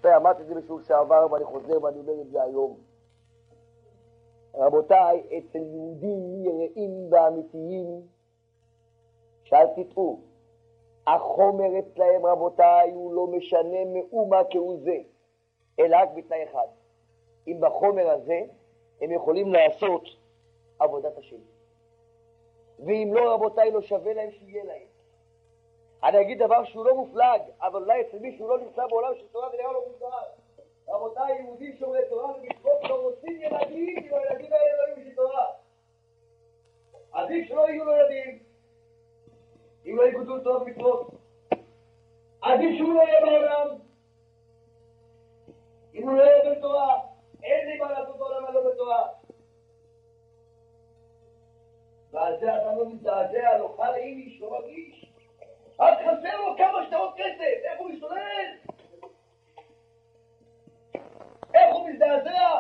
רבותיי, אמרתי את זה בשיעור שעבר ואני חוזר ואני אומר את זה היום. רבותיי, אצל יהודים יראים ואמיתיים, שאל תטעו, החומר אצלהם רבותיי הוא לא משנה מאומה כהוא זה, אלא רק בתנאי אחד. אם בחומר הזה הם יכולים לעשות עבודת השם. ואם לא רבותיי לא שווה להם שיהיה להם. אני אגיד דבר שהוא לא מופלג, אבל אולי אצל מישהו לא נמצא בעולם של תורה ונראה לו מוזר. רבותיי, יהודים שומרי תורה ומצוות לא רוצים ילדים, כי הילדים האלה לא יהיו בשביל תורה. עדיף שלא יהיו לו ילדים, אם לא יגודלו תורה ומצוות. עדיף שהוא לא יהיה בעולם, אם הוא לא יהיה בתורה. אין לי מה לעשות בעולם הלא בתורה. ועל זה אתה לא מזדעזע, לא חל איש, לא מרגיש. רק חסר לו כמה שטרות כסף, איך הוא משתולל? איך הוא מזדעזע?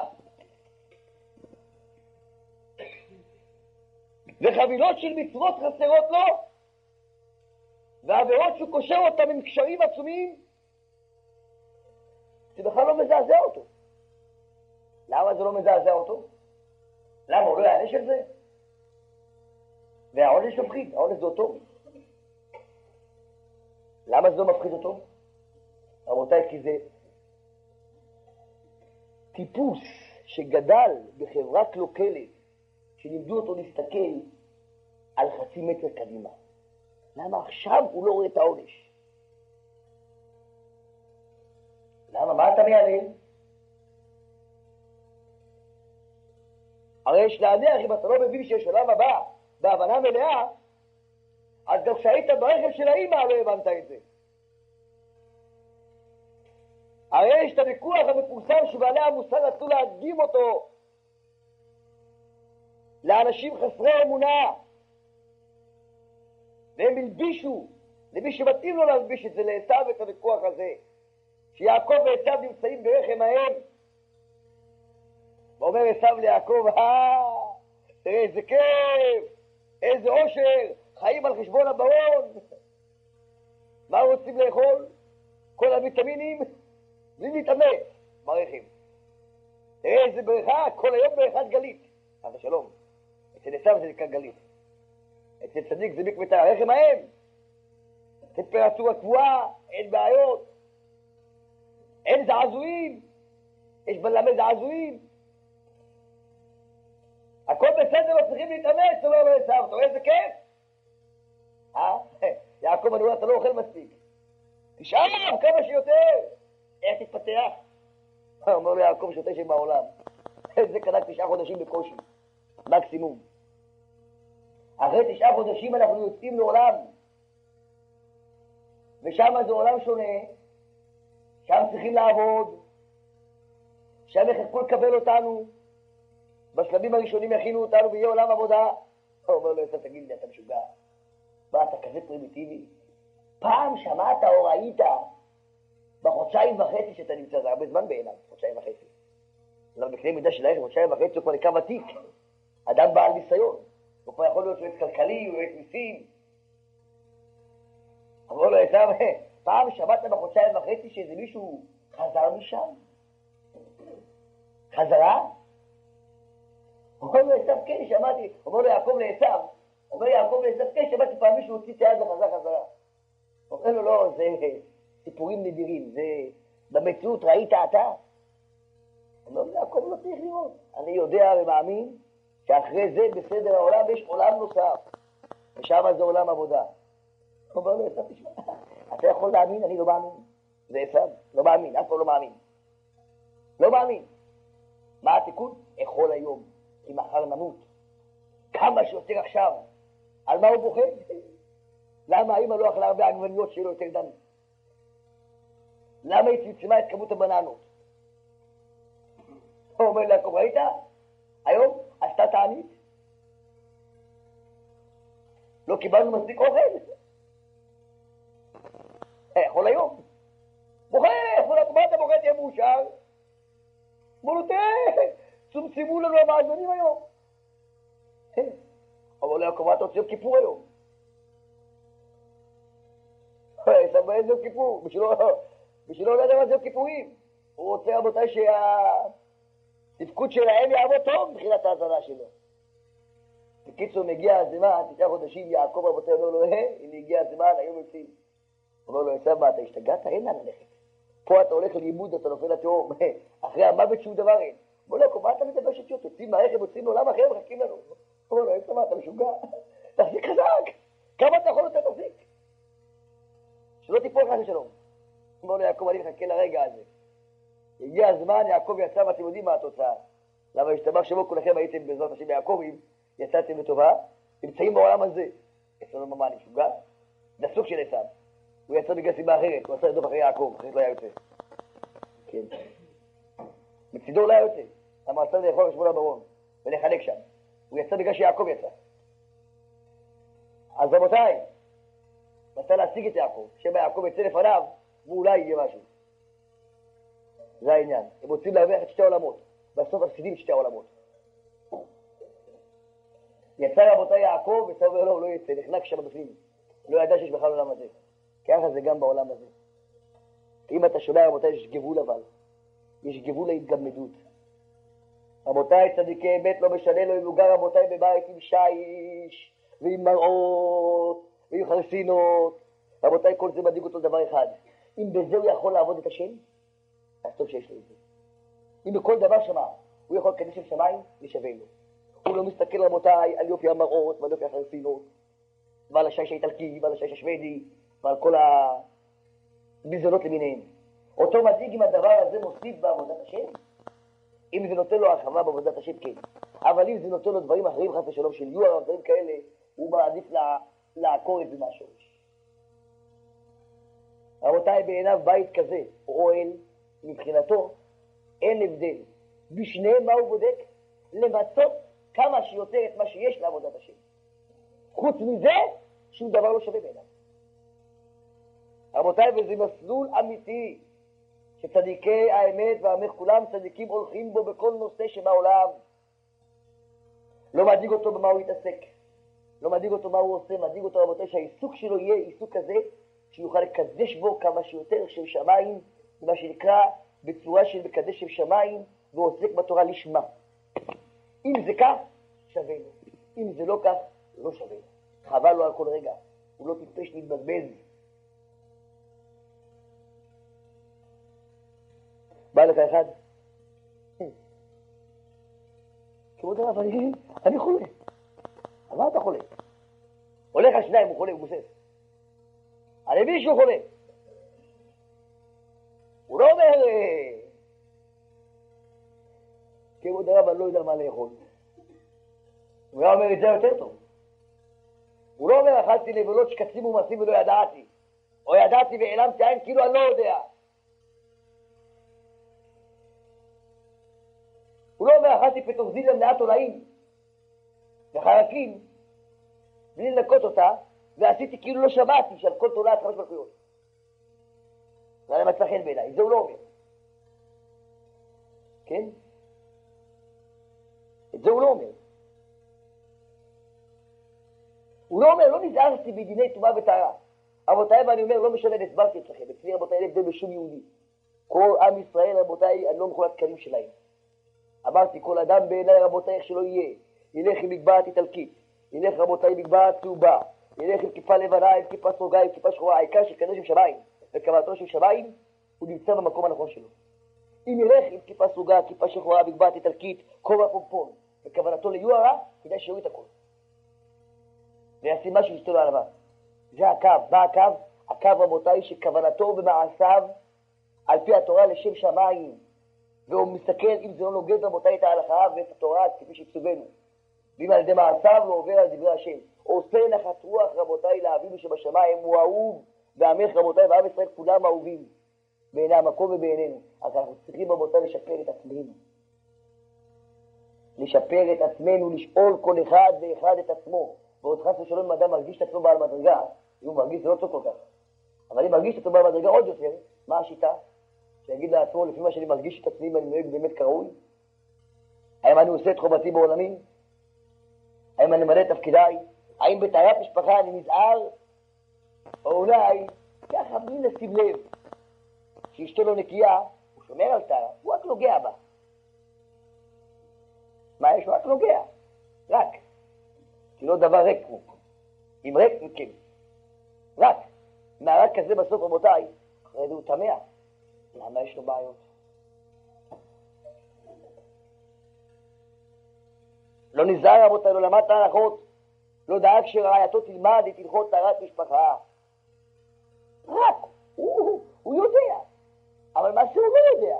וחבילות של מצוות חסרות לו, ועבירות שהוא קושר אותם עם קשרים עצומים, זה בכלל לא מזעזע אותו. למה זה לא מזעזע אותו? למה הוא לא יענש על זה? והעונש מפחיד, העונש זה אותו. למה זה לא מפחיד אותו? רבותיי, כי זה טיפוס שגדל בחברה קלוקלת, שלימדו אותו להסתכל על חצי מטר קדימה. למה עכשיו הוא לא רואה את העונש? למה? מה אתה מיילל? הרי יש להניח, אם אתה לא מבין שיש עולם הבא בהבנה מלאה, אז גם כשהיית ברכב של האמא לא הבנת את זה. הרי יש את הוויכוח המפורסם שבעלי המוסר רצו להדגים אותו לאנשים חסרי אמונה, והם הלבישו למי שמתאים לו להלביש את זה, לעשו את הוויכוח הזה, שיעקב ועשו נמצאים ברחם האם, ואומר עשו ליעקב, תראה איזה כיף, איזה עושר, חיים על חשבון הברון. מה רוצים לאכול? כל הוויטמינים, בלי להתאמץ ברחם. תראה איזה בריכה, כל היום בריכת גלית. אז שלום, אצל עשו זה נקרא גלית. אצל צדיק זה מקווה הרחם האם. טמפרטורה קבועה, אין בעיות, אין זעזועים, יש בלמד זעזועים. הכל בסדר, לא צריכים להתאמץ, אומר לו עשו, אתה רואה איזה כיף? יעקב, אני אומר, אתה לא אוכל מספיק. תשאל עליו כמה שיותר. איך תתפתח? אומר לו יעקב, שותה שבעולם. זה קנה 9 חודשים בקושי, מקסימום. אחרי 9 חודשים אנחנו יוצאים לעולם. ושם זה עולם שונה. שם צריכים לעבוד. שם יחכו לקבל אותנו. בשלבים הראשונים יכינו אותנו ויהיה עולם עבודה. הוא אומר לו, תגיד לי, אתה משוגע. מה, אתה כזה פרימיטיבי? פעם שמעת או ראית בחודשיים וחצי שאתה נמצא, זה הרבה זמן בעיניו, חודשיים וחצי. אבל בקנה מידה שלהם, חודשיים וחצי הוא כבר נקרא ותיק. אדם בעל ניסיון. הוא כבר יכול להיות יועץ כלכלי, יועץ מיסים. אמרו לו, עשו, פעם שמעת בחודשיים וחצי שאיזה מישהו חזר משם? חזרה? אומר לו עשו, כן, שמעתי. אומר לו יעקב לעשו, אומר יעקב לעשו, כן, שמעתי פעם מישהו הוציא את היד וחזר חזרה. אומר לו, לא, זה סיפורים נדירים, זה במציאות ראית אתה? אומר לו, יעקב לא צריך לראות. אני יודע ומאמין שאחרי זה בסדר העולם יש עולם נוסף, ושם זה עולם עבודה. אומר לו עשו, תשמע, אתה יכול להאמין, אני לא מאמין. זה עשו, לא מאמין, אף פעם לא מאמין. לא מאמין. מה התיקון? אכול היום, כי מחר נמות. כמה שיותר עכשיו. על מה הוא בוחר? למה האמא לא אכלה הרבה עגבניות שלו יותר דם? למה היא צמצמה את כמות הבננות? הוא אומר ליעקב, ראית? היום עשתה תענית. לא קיבלנו מספיק אוכל. אכול היום. בוחר, מה אתה בוחר תהיה מאושר? אמרו לו, צומצמו לנו המעגבנים היום. אבל ליעקב, מה אתה רוצה יום כיפור היום? סבבה איזה יום כיפור, בשבילו לא יודע מה זה יום כיפורים. הוא רוצה רבותיי שהתפקוד שלהם יעבוד טוב מבחינת ההזנה שלו. בקיצור, מגיע הזמן, 9 חודשים, יעקב רבותיי אומר לו, הנה הגיע הזמן, היום יוצאים. אומר לו, עשיו, מה, אתה השתגעת? אין לאן ללכת. פה אתה הולך לאיבוד, אתה נופל לתהום. אחרי המוות שום דבר אין. אומר לו, מה אתה מדבר שטויות? יוצאים מהרכב, יוצאים לעולם אחר, מחכים לנו. אומר לו, איפה מה, אתה משוגע? תחזיק חזק! כמה אתה יכול יותר תחזיק? שלא תיפול חס ושלום. אומר לו, יעקב, אני מחכה לרגע הזה. הגיע הזמן, יעקב יצא, ואתם יודעים מה התוצאה. למה השתבח שמו כולכם הייתם בעזרת השם יעקבים, יצאתם לטובה, נמצאים בעולם הזה. יצא לו מה, אני משוגע? זה סוג של עשיו. הוא יצא בגלל סיבה אחרת, הוא עשה לדוף אחרי יעקב, אחרת לא היה יוצא. כן. מצידו לא היה יוצא. למה עשה לאכול חשבון הברון, ולחלק שם. הוא יצא בגלל שיעקב יצא. אז רבותיי, רצה להשיג את יעקב, שבה יעקב יצא לפניו, ואולי יהיה משהו. זה העניין. הם רוצים להרוויח את שתי העולמות. בסוף מפסידים את שתי העולמות. יצא רבותיי יעקב, וצא אומר לו, הוא לא יצא, נחנק שם בפנים. לא ידע שיש בכלל עולם הזה. ככה זה גם בעולם הזה. אם אתה שומע רבותיי, יש גבול אבל. יש גבול להתגמדות. רבותיי, צדיקי אמת, לא משנה לו אם הוא גר רבותיי בבית עם שיש, ועם מראות, ועם חרסינות. רבותיי, כל זה מדאיג אותו דבר אחד. אם בזה הוא יכול לעבוד את השם, אז טוב שיש לו את זה. אם בכל דבר שמע, הוא יכול לקדש של שמיים, לשווה לו. הוא לא מסתכל רבותיי על יופי המראות ועל יופי החרסינות, ועל השיש האיטלקי ועל השיש השוודי, ועל כל הביזונות למיניהם. אותו מדאיג אם הדבר הזה מוסיף בעבודת השם, אם זה נותן לו הרחבה בעבודת השם, כן. אבל אם זה נותן לו דברים אחרים, חס ושלום, של יוהר או דברים כאלה, הוא מעדיף לעקור את זה מהשורש. רבותיי, בעיניו בית כזה, או אוהל, מבחינתו, אין הבדל. בשניהם מה הוא בודק? למצות כמה שיותר את מה שיש לעבודת השם. חוץ מזה, שום דבר לא שווה בעיניו. רבותיי, וזה מסלול אמיתי, שצדיקי האמת והאמת כולם צדיקים הולכים בו בכל נושא שבעולם. לא מדאיג אותו במה הוא יתעסק, לא מדאיג אותו מה הוא עושה, מדאיג אותו רבותיי שהעיסוק שלו יהיה עיסוק כזה, שיוכל לקדש בו כמה שיותר שם שמיים, מה שנקרא בצורה של מקדש שם שמיים, ועוסק בתורה לשמה. אם זה כך, שווה לו. אם זה לא כך, לא שווה לו. חבל לו על כל רגע, הוא לא טיפש להתבזבז. בא לך אחד? כבוד הרב, אני חולה. על מה אתה חולה? הולך על שניים, הוא חולה, הוא גוסס. על מישהו חולה. הוא לא אומר, כבוד הרב, אני לא יודע מה לאכול. הוא היה אומר את זה יותר טוב. הוא לא אומר, אכלתי נבלות שקצים ומסים ולא ידעתי. או ידעתי והעלמתי עין כאילו אני לא יודע. הוא לא אומר, אכלתי פטרוזיליה מלאת תולעים וחרקים, בלי לנקות אותה, ועשיתי כאילו לא שמעתי שעל כל תולעת 5 מלכויות. זה היה מצא חן בעיניי, זה הוא לא אומר. כן? את זה הוא לא אומר. הוא לא אומר, לא נזהרתי בדיני טומאה וטהרה. רבותיי, ואני אומר, לא משנה, הסברתי אצלכם. אצלי רבותיי, אין הבדל בשום יהודי. כל עם ישראל, רבותיי, אני לא מכולת קלים שלהם. אמרתי, כל אדם בעיניי רבותיי, איך שלא יהיה, ילך עם מגבעת איטלקית, ילך רבותיי עם מגבעת צהובה, ילך עם כיפה לבנה, עם כיפה סרוגה, עם כיפה שחורה, העיקר שקדש עם שמיים, וכוונתו של שמיים, הוא נמצא במקום הנכון שלו. אם ילך עם כיפה סרוגה, כיפה שחורה, מגבעת איטלקית, כובע פומפון, וכוונתו ליוהרה, כדאי שיוריד את הכל. וישים משהו ישתו לו עליו. זה הקו. מה הקו? הקו רבותיי שכוונתו ומעשיו על פי התורה לשם שמיים. והוא מסתכל אם זה לא נוגד רבותיי את ההלכה ואת התורה כפי שצווינו. ואם על ידי מעשיו לא עובר על דברי השם. עושה נחת רוח רבותיי לאבינו שבשמיים, הוא אהוב, והמלך רבותיי ועם ישראל כולם אהובים. בעיני המקום ובעינינו. אז אנחנו צריכים רבותיי לשפר את עצמנו. לשפר את עצמנו, לשאול כל אחד ואחד את עצמו. ועוד חס ושלום אם אדם מרגיש את עצמו בעל מדרגה, אם הוא מרגיש זה לא טוב כל כך. אבל אם מרגיש את עצמו בעל מדרגה עוד יותר, מה השיטה? שיגיד לעצמו, לפי מה שאני מרגיש את עצמי, אני נוהג באמת כראוי? האם אני עושה את חובתי בעולמי? האם אני מלא את תפקידיי? האם בטהרת משפחה אני נזהר? או אולי, ככה בלי לשים לב, שאשתו לא נקייה, הוא שומר על טהרה, הוא רק נוגע בה. מה יש? הוא רק נוגע. רק. כי לא דבר ריק הוא. אם ריק מכם. רק. מהרק כזה בסוף רבותיי, אחרי זה הוא תמע. למה יש לו בעיות? לא נזהר רבותיי, לא למד את ההלכות, לא דאג שרעייתו תלמד את הלכות טהרת משפחה. רק. הוא יודע. אבל מה שהוא לא יודע?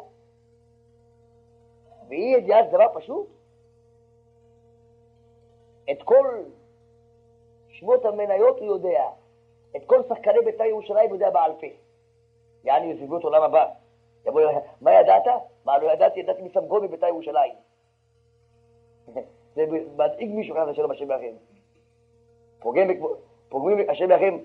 ואי ידיעה זה דבר פשוט. את כל שמות המניות הוא יודע. את כל שחקני בית"ר ירושלים הוא יודע בעל פה. יעני יזיבות עולם הבא. יבוא, מה ידעת? מה לא ידעתי? ידעתי מסמגון בבית"ר ירושלים. זה מדאיג מישהו כאן השלום השם לכם. פוגמים השם לכם.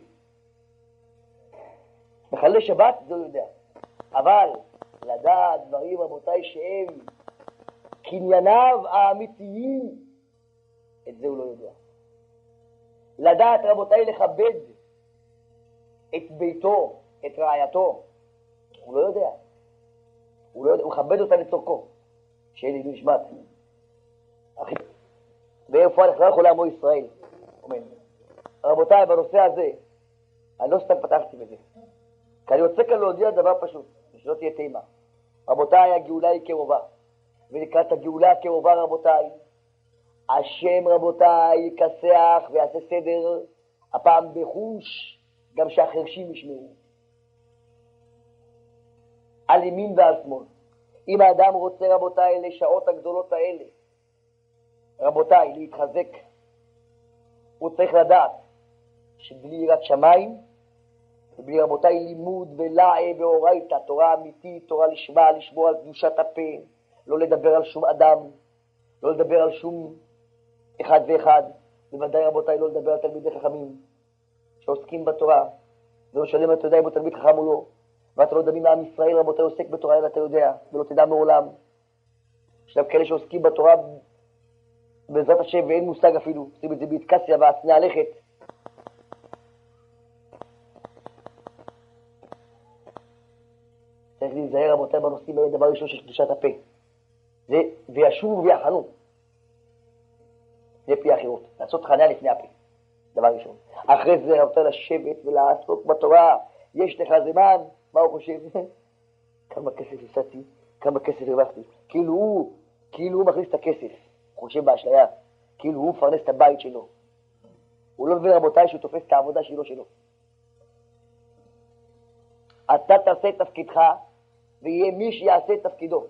מחלל שבת זה הוא יודע. אבל לדעת דברים רבותיי שהם קנייניו האמיתיים, את זה הוא לא יודע. לדעת רבותיי לכבד את ביתו, את רעייתו, הוא לא יודע. הוא מכבד אותה לצורכו. שאין לי נשמת. ואיפה אנחנו לא יכולים לעמו ישראל. רבותיי, בנושא הזה, אני לא סתם פתחתי בזה. כי אני רוצה כאן להודיע דבר פשוט, שלא תהיה תימה. רבותיי, הגאולה היא קרובה. ולקראת הגאולה הקרובה, רבותיי, השם רבותיי יכסח ויעשה סדר, הפעם בחוש, גם שהחרשים ישמעו. על ימין ועל שמאל. אם האדם רוצה רבותיי לשעות הגדולות האלה, רבותיי, להתחזק, הוא צריך לדעת שבלי יראת שמיים, ובלי רבותיי לימוד ולעי ואורייתא, תורה אמיתית, תורה לשמה, לשמור על קדושת הפה, לא לדבר על שום אדם, לא לדבר על שום אחד ואחד, בוודאי רבותיי לא לדבר על תלמידי חכמים שעוסקים בתורה, ולא שלם אתה יודע אם הוא תלמיד חכם או לא, ואתה לא יודע מי עם ישראל רבותיי עוסק בתורה, אלא אתה יודע, ולא תדע מעולם. יש להם כאלה שעוסקים בתורה בעזרת השם ואין מושג אפילו, עושים את זה בהתקסיה והצנע לכת. צריך להיזהר רבותיי בנושאים האלה, דבר ראשון של קדושת הפה. זה וישובו ויחנו. זה פי החירות. לעשות חניה לפני הפה. דבר ראשון. אחרי זה רבותיי לשבת ולעסוק בתורה. יש לך זמן, מה הוא חושב? כמה כסף הפסדתי, כמה כסף הרווחתי. כאילו הוא מכניס את הכסף. הוא חושב באשליה. כאילו הוא מפרנס את הבית שלו. הוא לא מבין רבותיי שהוא תופס את העבודה שלו. אתה תעשה את תפקידך, ויהיה מי שיעשה את תפקידו.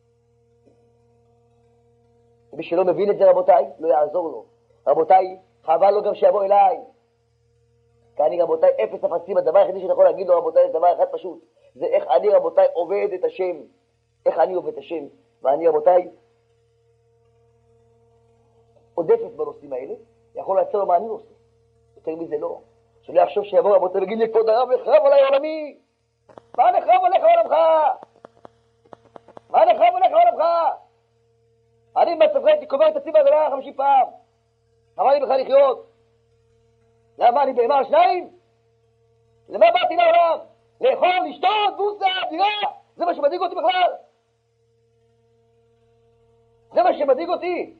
מי שלא מבין את זה רבותיי, לא יעזור לו. רבותיי, חבל לו גם שיבוא אליי. כי אני רבותיי, אפס אפסים, הדבר היחידי שאני יכול להגיד לו רבותיי, זה דבר אחד פשוט. זה איך אני רבותיי עובד את השם. איך אני עובד את השם. ואני רבותיי, עודפת בנושאים האלה, יכול לעצר לו מה אני עושה. יותר מזה לא. שלא יחשוב שיבוא רבותיי וגיד לי, כבוד הרב נחרב עליי עולמי. מה נחרב עליך עולמך? מה נחרב עליך עולמך? אני במצבך הייתי קובר את עצמי בדבר 50 פעם. אמר לי בכלל לחיות. למה אני בהמה על שניים? למה באתי לעולם? לאכול, לשתות, בוסה, דירה? זה מה שמדאיג אותי בכלל? זה מה שמדאיג אותי?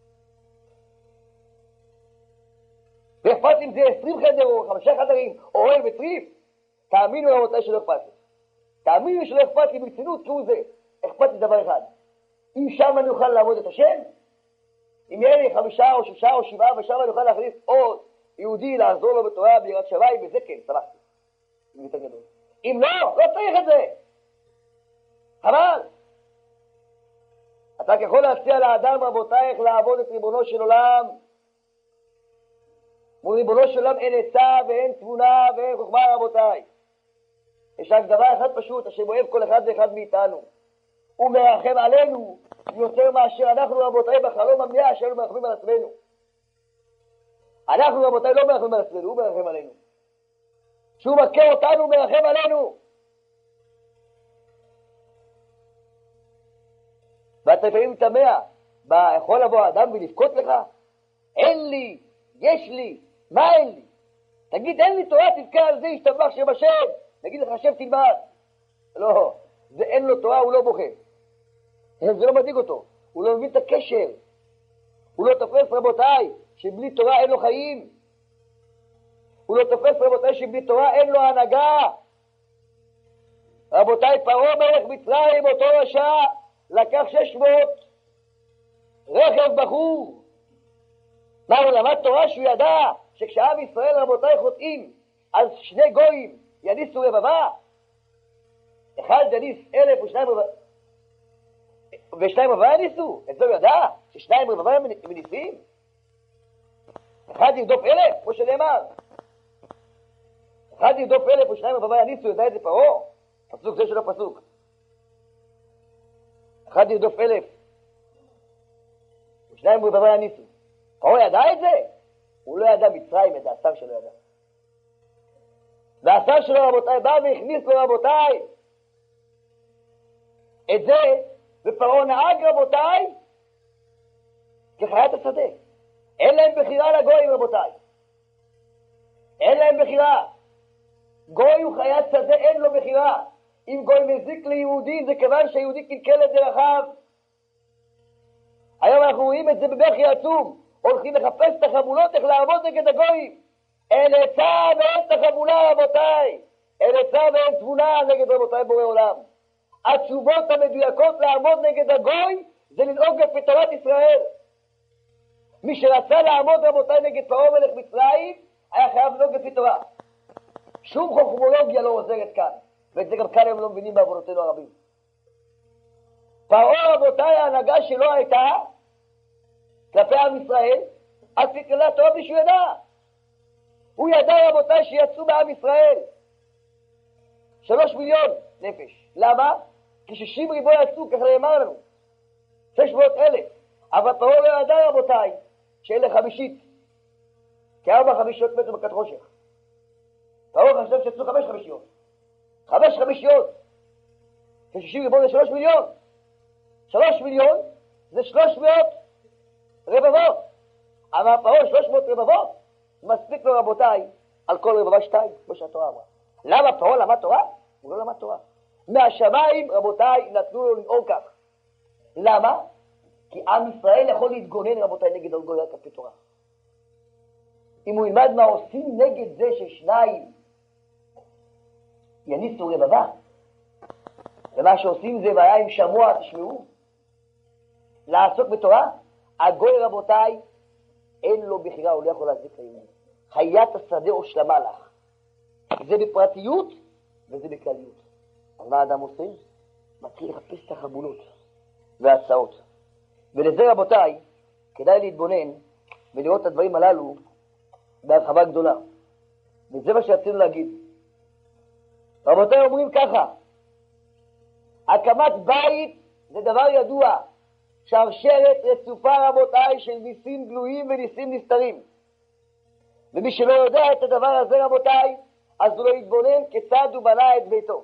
ואכפת אם זה 20 חדר או 5 חדרים או אוהל וצריף, תאמינו רבותיי שלא אכפת לי. תאמינו שלא אכפת לי ברצינות כהוא זה. אכפת לי דבר אחד. אם שם אני אוכל לעבוד את השם, אם יהיה לי 5 או 6 או 7 ושם אני אוכל להכניס עוד יהודי לעזור לו בתורה ביראת שמיים, וזה כן, שמחתי. זה יותר גדול. אם לא, לא צריך את זה. אבל אתה יכול להציע לאדם רבותיי איך לעבוד את ריבונו של עולם. מול ריבונו של עולם אין עצה ואין תבונה ואין חוכמה רבותיי. יש רק דבר אחד פשוט, השם אוהב כל אחד ואחד מאיתנו. הוא מרחם עלינו יותר מאשר אנחנו רבותיי בחלום המאה שלנו מרחמים על עצמנו. אנחנו רבותיי לא מרחמים על עצמנו, הוא מרחם עלינו. כשהוא מכה אותנו הוא מרחם עלינו. ואתה לפעמים תמה, יכול לבוא אדם ולבכות לך? אין לי, יש לי, מה אין לי? תגיד אין לי תורה, תבכה על זה, ישתבח שם השם. נגיד לך השם תלמד. לא, זה אין לו תורה, הוא לא בוכה. זה לא מדאיג אותו, הוא לא מבין את הקשר. הוא לא תופס, רבותיי, שבלי תורה אין לו חיים. הוא לא תופס, רבותיי, שבלי תורה אין לו הנהגה. רבותיי, פרעה מלך מצרים, אותו רשע, לקח 600 רכב בחור. מה, הוא למד תורה שהוא ידע שכשעם ישראל, רבותיי, חוטאים, אז 2 גויים יניסו רבבה? אחד יניס 1,000 ושניים רבבה יניסו? את זה הוא ידע? ש2 רבבה הם מניסים? אחד ירדוף 1,000, כמו שנאמר. אחד ירדוף 1,000 ו2 רבבה יניסו, ידע את זה פרעה? פסוק זה שלא פסוק. אחד ירדוף 1,000 ו2 רבבה יניסו. פרעה ידע את זה? הוא לא ידע, מצרים ידע, השר שלו ידע. והשר שלו, רבותיי, בא והכניס לו, רבותיי, את זה, ופרעה נהג, רבותיי, כחיית השדה. אין להם בחירה לגויים, רבותיי. אין להם בחירה. גוי הוא חיית שדה, אין לו בחירה. אם גוי מזיק ליהודי, זה כיוון שהיהודי קלקל את דרכיו. היום אנחנו רואים את זה בבכי עצום. הולכים לחפש את החמולות, איך לעבוד נגד הגויים. אין עצה ואין תחמולה, רבותיי. אין עצה ואין תבונה נגד, רבותיי, בורא עולם. התשובות המדויקות לעמוד נגד הגוי זה לנהוג לפי תורת ישראל. מי שרצה לעמוד, רבותיי, נגד פרעה מלך מצרים, היה חייב לנהוג לפי תורה. שום חוכמולוגיה לא עוזרת כאן, ואת זה גם כאן הם לא מבינים בעוונותינו הרבים. פרעה, רבותיי, ההנהגה שלו הייתה כלפי עם ישראל, על פי כללי התורה בלי שהוא ידע. הוא ידע, רבותיי, שיצאו מעם ישראל 3 מיליון נפש. למה? כי 60 ריבו יצאו, ככה נאמר לנו. 600,000. אבל פרעה לא ידע, רבותיי, שאלה 50. כי 4 חמישיות מתו מכת חושך. פרעה חשב שיצאו 5 חמישיות. 5 חמישיות. ש60 ריבו זה 3 מיליון. 3 מיליון זה 300 רבבות. אבל פרעה 300 רבבות. מספיק לו, רבותיי, על כל רבבה 2, כמו שהתורה אמרה. למה פרעה למד תורה? הוא לא למד תורה. מהשמיים, רבותיי, נתנו לו לנהוג כך. למה? כי עם ישראל יכול להתגונן, רבותיי, נגד הגוי רק על פי תורה. אם הוא ילמד מה עושים נגד זה ששניים יניסו רבבה, ומה שעושים זה והיה עם שמוע, תשמעו, לעסוק בתורה, הגוי, רבותיי, אין לו בחירה, הוא לא יכול להזיק ליהודי. חיית השדה או שלמה לך. זה בפרטיות וזה בכלליות. אז מה האדם עושה? מתחיל לחפש את החבולות וההצעות. ולזה, רבותיי, כדאי להתבונן ולראות את הדברים הללו בהרחבה גדולה. וזה מה שרצינו להגיד. רבותיי אומרים ככה, הקמת בית זה דבר ידוע, שרשרת רצופה, רבותיי, של ניסים גלויים וניסים נסתרים. ומי שלא יודע את הדבר הזה, רבותיי, אז הוא לא יתבונן כיצד הוא בנה את ביתו.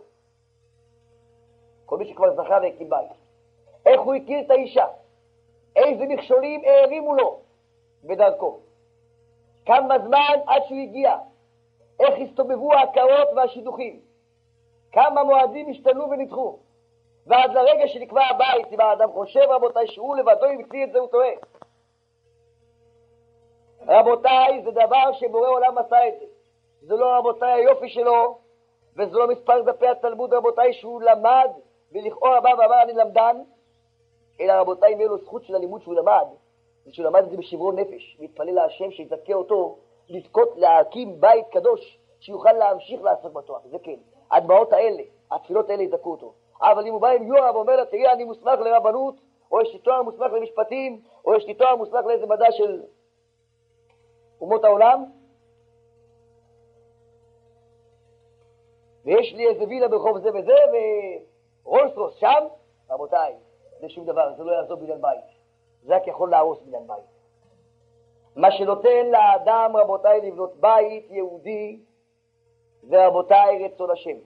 כל מי שכבר זכה והקים בית. איך הוא הכיר את האישה? איזה מכשולים הערימו לו בדרכו? כמה זמן עד שהוא הגיע? איך הסתובבו ההכרות והשידוכים? כמה מועדים השתנו ונדחו? ועד לרגע שנקבע הבית, אם האדם חושב, רבותיי, שהוא לבדו ימציא את זה, הוא טועה. רבותיי, זה דבר שבורא עולם עשה את זה. זה לא, רבותיי, היופי שלו, וזה לא מספר דפי התלמוד, רבותיי, שהוא למד, ולכאורה בא ואמר אני למדן, אלא רבותיי, אם יהיה לו זכות של הלימוד שהוא למד, זה שהוא למד את זה בשברון נפש, והתפלל להשם שיזכה אותו לזכות להקים בית קדוש, שיוכל להמשיך לעסוק בתורה. זה כן, הדמעות האלה, התפילות האלה יזכו אותו. אבל אם הוא בא עם יואב ואומר לה, תראה, אני מוסמך לרבנות, או יש לי תואר מוסמך למשפטים, או יש לי תואר מוסמך לאיזה מדע של אומות העולם, ויש לי איזה וילה ברחוב זה וזה, ורולס-רוס שם, רבותיי, זה שום דבר, זה לא יעזור בניין בית. זה רק יכול להרוס בניין בית. מה שנותן לאדם, רבותיי, לבנות בית יהודי, זה רבותיי רצון השם.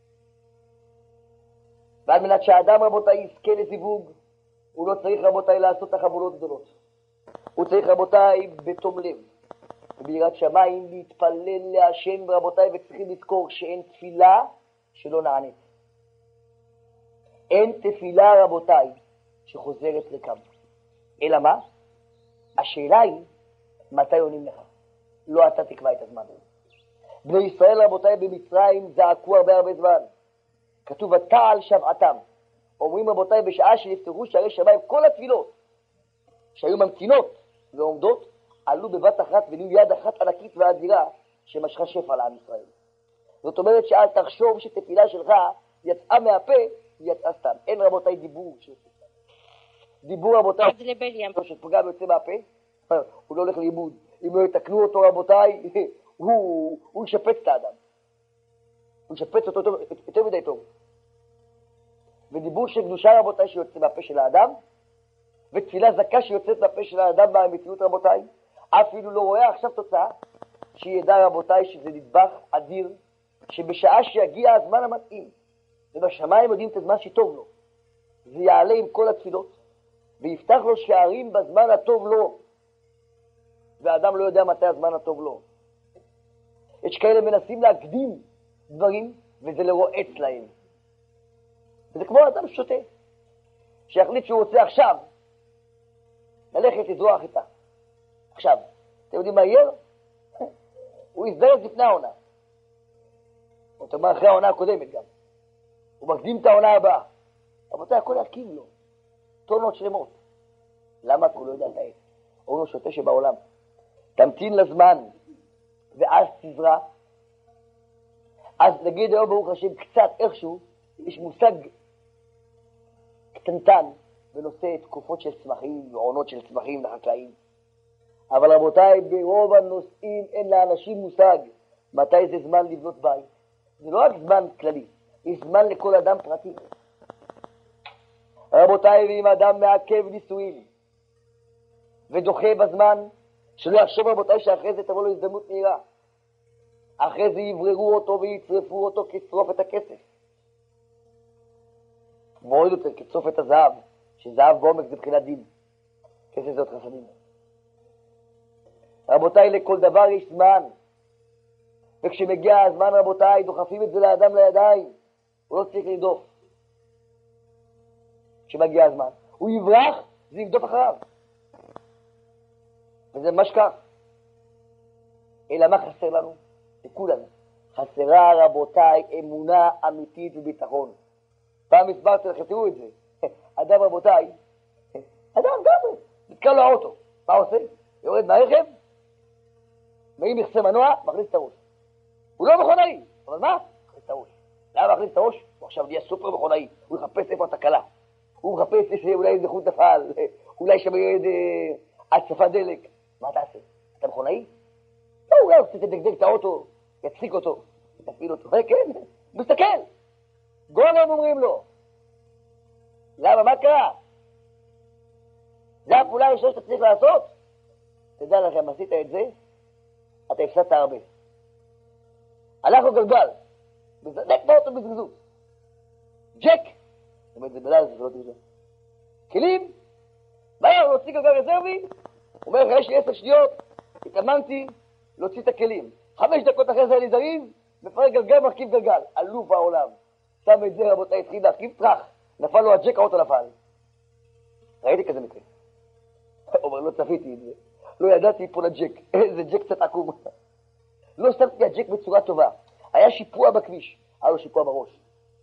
ועל מנת שהאדם, רבותיי, יזכה לזיווג, הוא לא צריך, רבותיי, לעשות החבולות גדולות. הוא צריך, רבותיי, בתום לב, וביראת שמיים, להתפלל להשם, רבותיי, וצריכים לזכור שאין תפילה שלא נענית. אין תפילה, רבותיי, שחוזרת ריקם. אלא מה? השאלה היא, מתי עונים לך? לא אתה תקבע את הזמן. בני ישראל, רבותיי, במצרים זעקו הרבה זמן. כתוב, ותעל שבעתם. אומרים, רבותיי, בשעה שנפתחו שערי שמיים, כל התפילות שהיו ממתינות ועומדות, עלו בבת אחת ונהיו יד אחת ענקית ואדירה שמשכה שפע לעם ישראל. זאת אומרת שאל תחשוב שתפילה שלך יצאה מהפה, היא יצאה סתם. אין, רבותיי, דיבור שיוצא סתם. דיבור, רבותיי, שפגע ויוצא מהפה, הוא לא הולך לאיבוד. אם לא יתקנו אותו, רבותיי, הוא ישפץ את האדם. הוא ישפץ אותו יותר מדי טוב. ודיבור של קדושה, רבותיי, שיוצא מהפה של האדם, ותפילה זכה שיוצאת מהפה של האדם במציאות, רבותיי, אפילו לא רואה עכשיו תוצאה, שידע, רבותיי, שזה נדבך אדיר, שבשעה שיגיע הזמן המתאים, ובשמיים יודעים את הזמן שטוב לו, זה יעלה עם כל התפילות, ויפתח לו שערים בזמן הטוב לו, והאדם לא יודע מתי הזמן הטוב לו. יש כאלה מנסים להקדים דברים, וזה לרועץ להם. וזה כמו אדם שוטה, שיחליט שהוא רוצה עכשיו, ללכת לזרוע חיטה. עכשיו, אתם יודעים מה יהיה? הוא יזדרז לפני העונה. זאת אומרת, אחרי העונה הקודמת גם. הוא מקדים את העונה הבאה. רבותיי, הכל יקים לו. טונות שלמות. למה? כי הוא לא יודע את העת. הוא לא שוטה שבעולם. תמתין לזמן, ואז תזרע. אז נגיד היום ברוך השם קצת איכשהו, יש מושג קטנטן בנושא תקופות של צמחים ועונות של צמחים לחקלאים. אבל רבותיי, ברוב הנושאים אין לאנשים מושג מתי זה זמן לבנות בית. זה לא רק זמן כללי, יש זמן לכל אדם פרטי. רבותיי, ואם אדם מעכב נישואין ודוחה בזמן, שלא יחשוב, רבותיי, שאחרי זה תבוא לו הזדמנות מהירה. אחרי זה יבררו אותו ויצרפו אותו כצרוף את הכסף. ועוד יותר, כצרוף את הזהב, שזהב בעומק זה בחינת דין. כסף זה עוד חסדים. רבותיי, לכל דבר יש זמן. וכשמגיע הזמן, רבותיי, דוחפים את זה לאדם לידיים. הוא לא צריך לדוף. כשמגיע הזמן. הוא יברח, זה יבדוף אחריו. וזה ממש כך. אלא מה חסר לנו? לכולנו. חסרה, רבותיי, אמונה אמיתית וביטחון. פעם הסברתי לכם, תראו את זה. אדם, רבותיי, אדם גם, נתקע לו האוטו. מה עושה? יורד מהרכב, מעי מכסה מנוע, מכניס את הראש. הוא לא מכונאי, אבל מה? מכניס את הראש. למה מכניס את הראש? הוא עכשיו נהיה סופר מכונאי. הוא יחפש איפה התקלה. הוא מחפש אולי איזה חוט נפל, אולי שם יהיה איזה הצפת דלק. מה אתה עושה? אתה מכונאי? לא, אולי הוא קצת ידגדג את האוטו, יצחיק אותו, יפעיל אותו. כן, מסתכל. גולם אומרים לו. למה? מה קרה? זה הפעולה הראשונה שאתה צריך לעשות? תדע לכם, עשית את זה, אתה הפסדת הרבה. הלך לו גלגל, מזנק באוטו בזריזות. ג'ק! זאת אומרת, זה בלילה, זה לא תראה. כלים, מהר, הוא הוציא גלגל רזרבי, הוא אומר לך, יש לי 10 שניות, התאמנתי להוציא את הכלים. 5 דקות אחרי זה אני זריז, מפרק גלגל, מרכיב גלגל. אלוף העולם. שם את זה, רבותיי, התחיל להרכיב טרח. נפל לו הג'ק, האוטו נפל. ראיתי כזה מקרה. הוא אומר, לא צפיתי את זה. לא ידעתי פה לג'ק. זה ג'ק קצת עקום. לא שמתי הג'ק בצורה טובה. היה שיפוע בכביש. היה לו שיפוע בראש.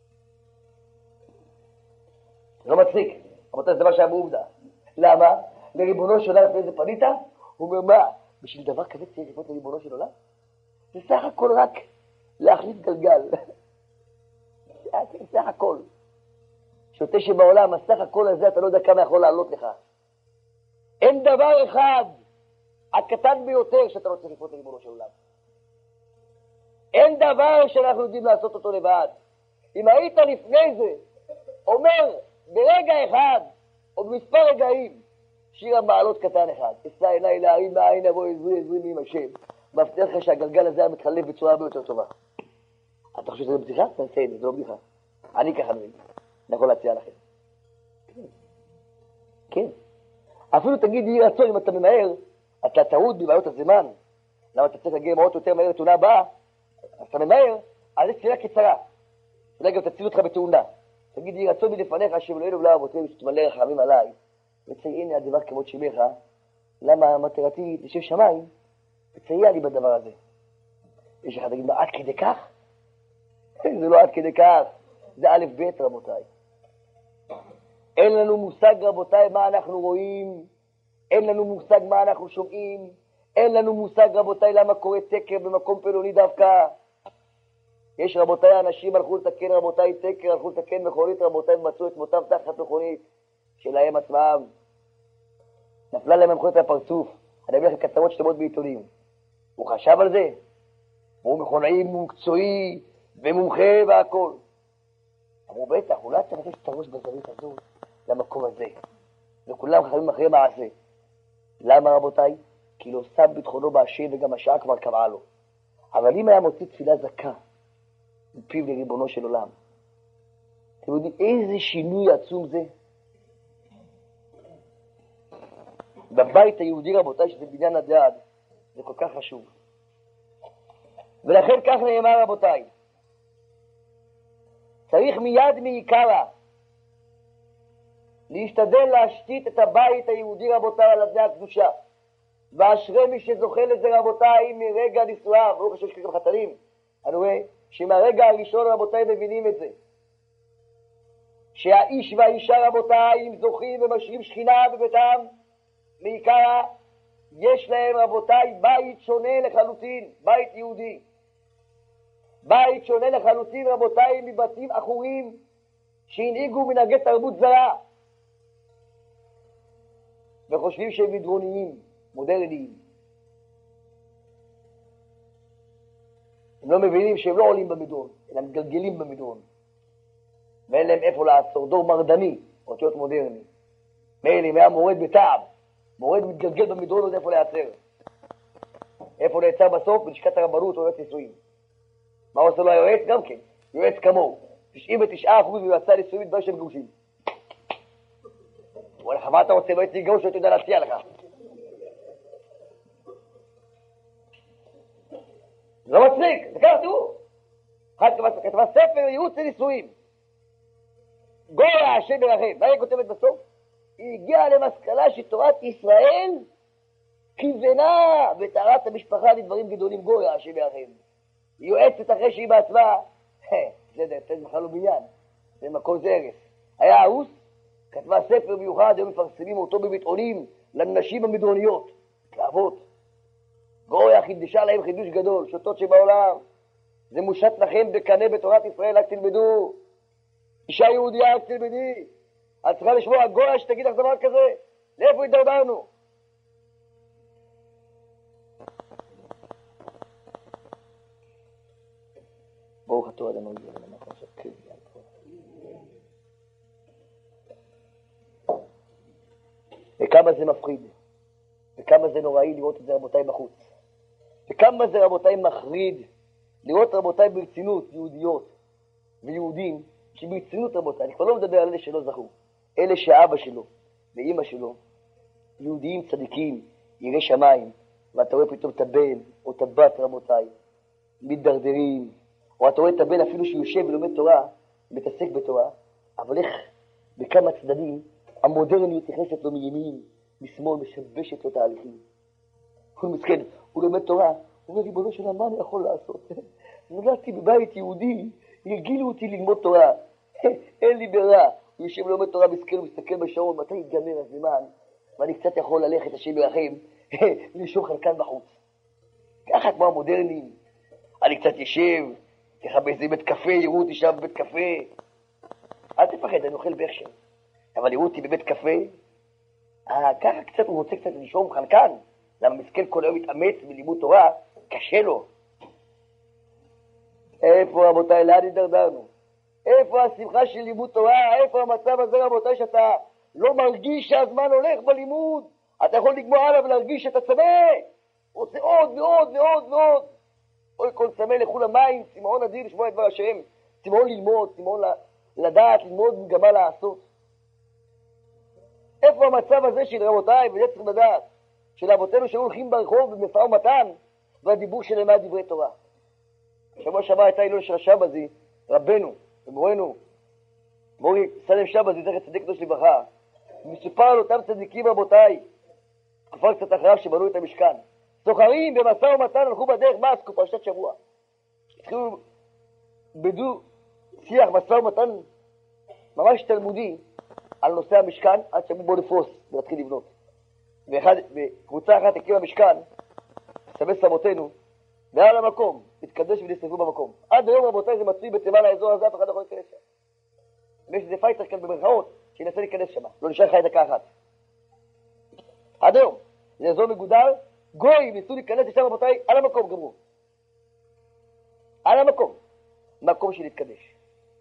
לא מצחיק. רבותיי, זה דבר שהיה בעובדה. למה? לריבונו של עולם לפני זה פנית? הוא אומר, מה? בשביל דבר כזה צריך לפנות לריבונו של עולם? זה סך הכל רק להחליף גלגל. זה סך הכל. שוטה שבעולם, הסך הכל הזה, אתה לא יודע כמה יכול לעלות לך. אין דבר אחד, הקטן ביותר, שאתה לא צריך לפנות לריבונו של עולם. אין דבר שאנחנו יודעים לעשות אותו לבד. אם היית לפני זה, אומר, ברגע אחד, או במספר רגעים, שיר המעלות קטן אחד, אשא עיניי להרים מהעין אבוא עזרי מעם השם. מבטיח לך שהגלגל הזה היה מתחלף בצורה הרבה יותר טובה. אתה חושב שזה בדיחה? תעשה את זה, זה לא בדיחה. אני ככה מבין. אני יכול להציע לכם. כן. אפילו תגיד, יהי רצון, אם אתה ממהר, אתה טעות בבעיות הזמן. למה אתה צריך להגיע עם האוטו יותר מהר לתאונה הבאה? אז אתה ממהר, אז יש תפילה קצרה. אולי גם תציל אותך בתאונה. תגיד, יהי רצון מלפניך, השם אלוהינו ולא אבותינו, שתמלא רחמים עליי. וצריך, הנה הדבר כמות שמך, למה מטרתי לשם שמיים, ותסייע לי בדבר הזה. יש לך תגיד, מה, עד כדי כך? זה לא עד כדי כך, זה א' ב' רבותיי. אין לנו מושג רבותיי מה אנחנו רואים, אין לנו מושג מה אנחנו שומעים, אין לנו מושג רבותיי למה קורה תקר במקום פלוני דווקא. יש רבותיי אנשים הלכו לתקן רבותיי תקר, הלכו לתקן מכונית רבותיי ומצאו את מותם תחת מכונית שלהם עצמם. נפלה להם המכונית הפרצוף. אני אביא לכם כתבות שלמות בעיתונים. הוא חשב על זה, הוא מכונאי מקצועי ומומחה והכל. אמרו בטח, אולי אתה מבקש את הראש בזווית הזו למקום הזה. וכולם חכמים אחרי מעשה. למה רבותיי? כי לא שם ביטחונו בהשם וגם השעה כבר קבעה לו. אבל אם היה מוציא תפילה זכה מפיו לריבונו של עולם, אתם יודעים איזה שינוי עצום זה? בבית היהודי רבותיי, שזה בניין הדעת, זה כל כך חשוב. ולכן כך נאמר רבותיי, צריך מיד מעיקרא להשתדל להשתית את הבית היהודי רבותיי על אדני הקדושה. ואשרי מי שזוכה לזה רבותיי מרגע נישואיו. ברוך השם שכם חתנים, אני רואה שמהרגע הראשון רבותיי מבינים את זה, שהאיש והאישה רבותיי הם זוכים ומשרים שכינה בביתם, מעיקרא יש להם רבותיי בית שונה לחלוטין, בית יהודי, בית שונה לחלוטין רבותיי מבתים אחורים שהנהיגו מנהגי תרבות זרה וחושבים שהם מדרוניים מודרניים. הם לא מבינים שהם לא עולים במדרון, אלא מגלגלים במדרון, ואין להם איפה לעצור. דור מרדני, אותיות מודרני. מילא אם היה מורד בטעם, מורד מתגלגל במדרון, לא יודע איפה להיעצר. איפה נעצר בסוף? בלשכת הרבנות או יועץ נישואים. מה עושה לו היועץ? גם כן, יועץ כמוהו. 99% מיועצי נישואים מתברר שהם גרושים. הוא אומר לך, מה אתה רוצה? לא הייתי גרוש, שאתה יודע להציע לך. זה לא מצליק, זה ככה תראו. כתבה ספר ייעוץ לנישואים. גויה השם ירחם. מה היא כותבת בסוף? היא הגיעה למסקנה שתורת ישראל כיוונה וטהרת המשפחה לדברים גדולים. גויה השם ירחם. היא יועצת אחרי שהיא בעצמה, זה בכלל לא בניין, זה מקום זה הרס. היה ערוס, כתבה ספר מיוחד, היום מפרסמים אותו בביטאונים לנשים המדרוניות, לאבות. גויה חידשה להם חידוש גדול, שוטות שבעולם. זה מושת לכם בקנה בתורת ישראל, רק תלמדו. אישה יהודיה, רק תלמדי. את צריכה לשמוע גויה שתגיד לך דבר כזה. לאיפה התדרדרנו? ברוך אתה אדוני אלוהינו מלך העולם שהכל נהיה בדברו. וכמה זה מפחיד, וכמה זה נוראי לראות את זה רבותיי בחוץ, וכמה זה רבותיי מחריד לראות רבותיי ברצינות יהודיות ויהודים שברצינות רבותיי, אני כבר לא מדבר על אלה שלא זכו, אלה שאבא שלו ואמא שלו יהודיים צדיקים יראי שמיים, ואתה רואה פתאום את הבן או את הבת רבותיי מתדרדרים, או אתה רואה את הבן אפילו שהוא יושב ולומד תורה, מתעסק בתורה, אבל איך בכמה צדדים המודרניות נכנסת לו מימין, משמאל, משבשת לו תהליכים. הוא מסכן, הוא לומד תורה, הוא אומר, ריבונו של עולם, מה אני יכול לעשות? נולדתי בבית יהודי, הרגילו אותי ללמוד תורה, אין לי ברירה. הוא יושב ולומד תורה מסכן, הוא מסתכל בשעון, מתי יתגמר הזמן, ואני קצת יכול ללכת, השם ירחם, לשאול חלקן בחוץ. ככה כמו המודרניים, אני קצת ישב, ככה באיזה בית קפה, יראו אותי שם בבית קפה. אל תפחד, אני אוכל בהכשר. אבל יראו אותי בבית קפה, ככה קצת הוא רוצה קצת לשאול חלקן, למה מסכן כל היום מתאמץ בלימוד תורה, קשה לו. איפה רבותיי, לאן התדרדרנו? איפה השמחה של לימוד תורה? איפה המצב הזה רבותיי שאתה לא מרגיש שהזמן הולך בלימוד? אתה יכול לגמור עליו ולהרגיש שאתה צמא, רוצה עוד ועוד ועוד ועוד. אוי כל צמא לכו למים, צמאון אדיר לשמוע את דבר השם, צמאון ללמוד, צמאון לדעת, ללמוד גם מה לעשות. איפה המצב הזה של רבותיי, וזה צריך לדעת, של אבותינו שהיו הולכים ברחוב במשא ומתן, והדיבור שלהם היה דברי תורה. שבוע שעבר הייתה הילולה של השבזי, רבנו ומורנו, מורי סלם שבת, זכר צדיק קדוש לברכה, מסופר על אותם צדיקים רבותיי, תקופה קצת אחריו שבנו את המשכן. סוחרים במשא ומתן הלכו בדרך, מה עסקו? פרשת שבוע. התחילו בדו שיח משא ומתן ממש תלמודי על נושא המשכן, עד שאמרו בוא נפרוס ולהתחיל לבנות. וקבוצה אחת הקימה משכן, סמס סמותינו, ועל המקום, התקדש ונשרפו במקום. עד היום רבותיי זה מצוי בתימן האזור הזה, אף אחד לא יכול להיכנס שם. ויש איזה פייטר כאן במרכאות, שינסה להיכנס שם, לא נשאר חי דקה אחת. עד היום, זה אזור מגודר, גוי ניסו להיכנס לשם רבותיי, על המקום גמרו. על המקום, מקום שלהתקדש.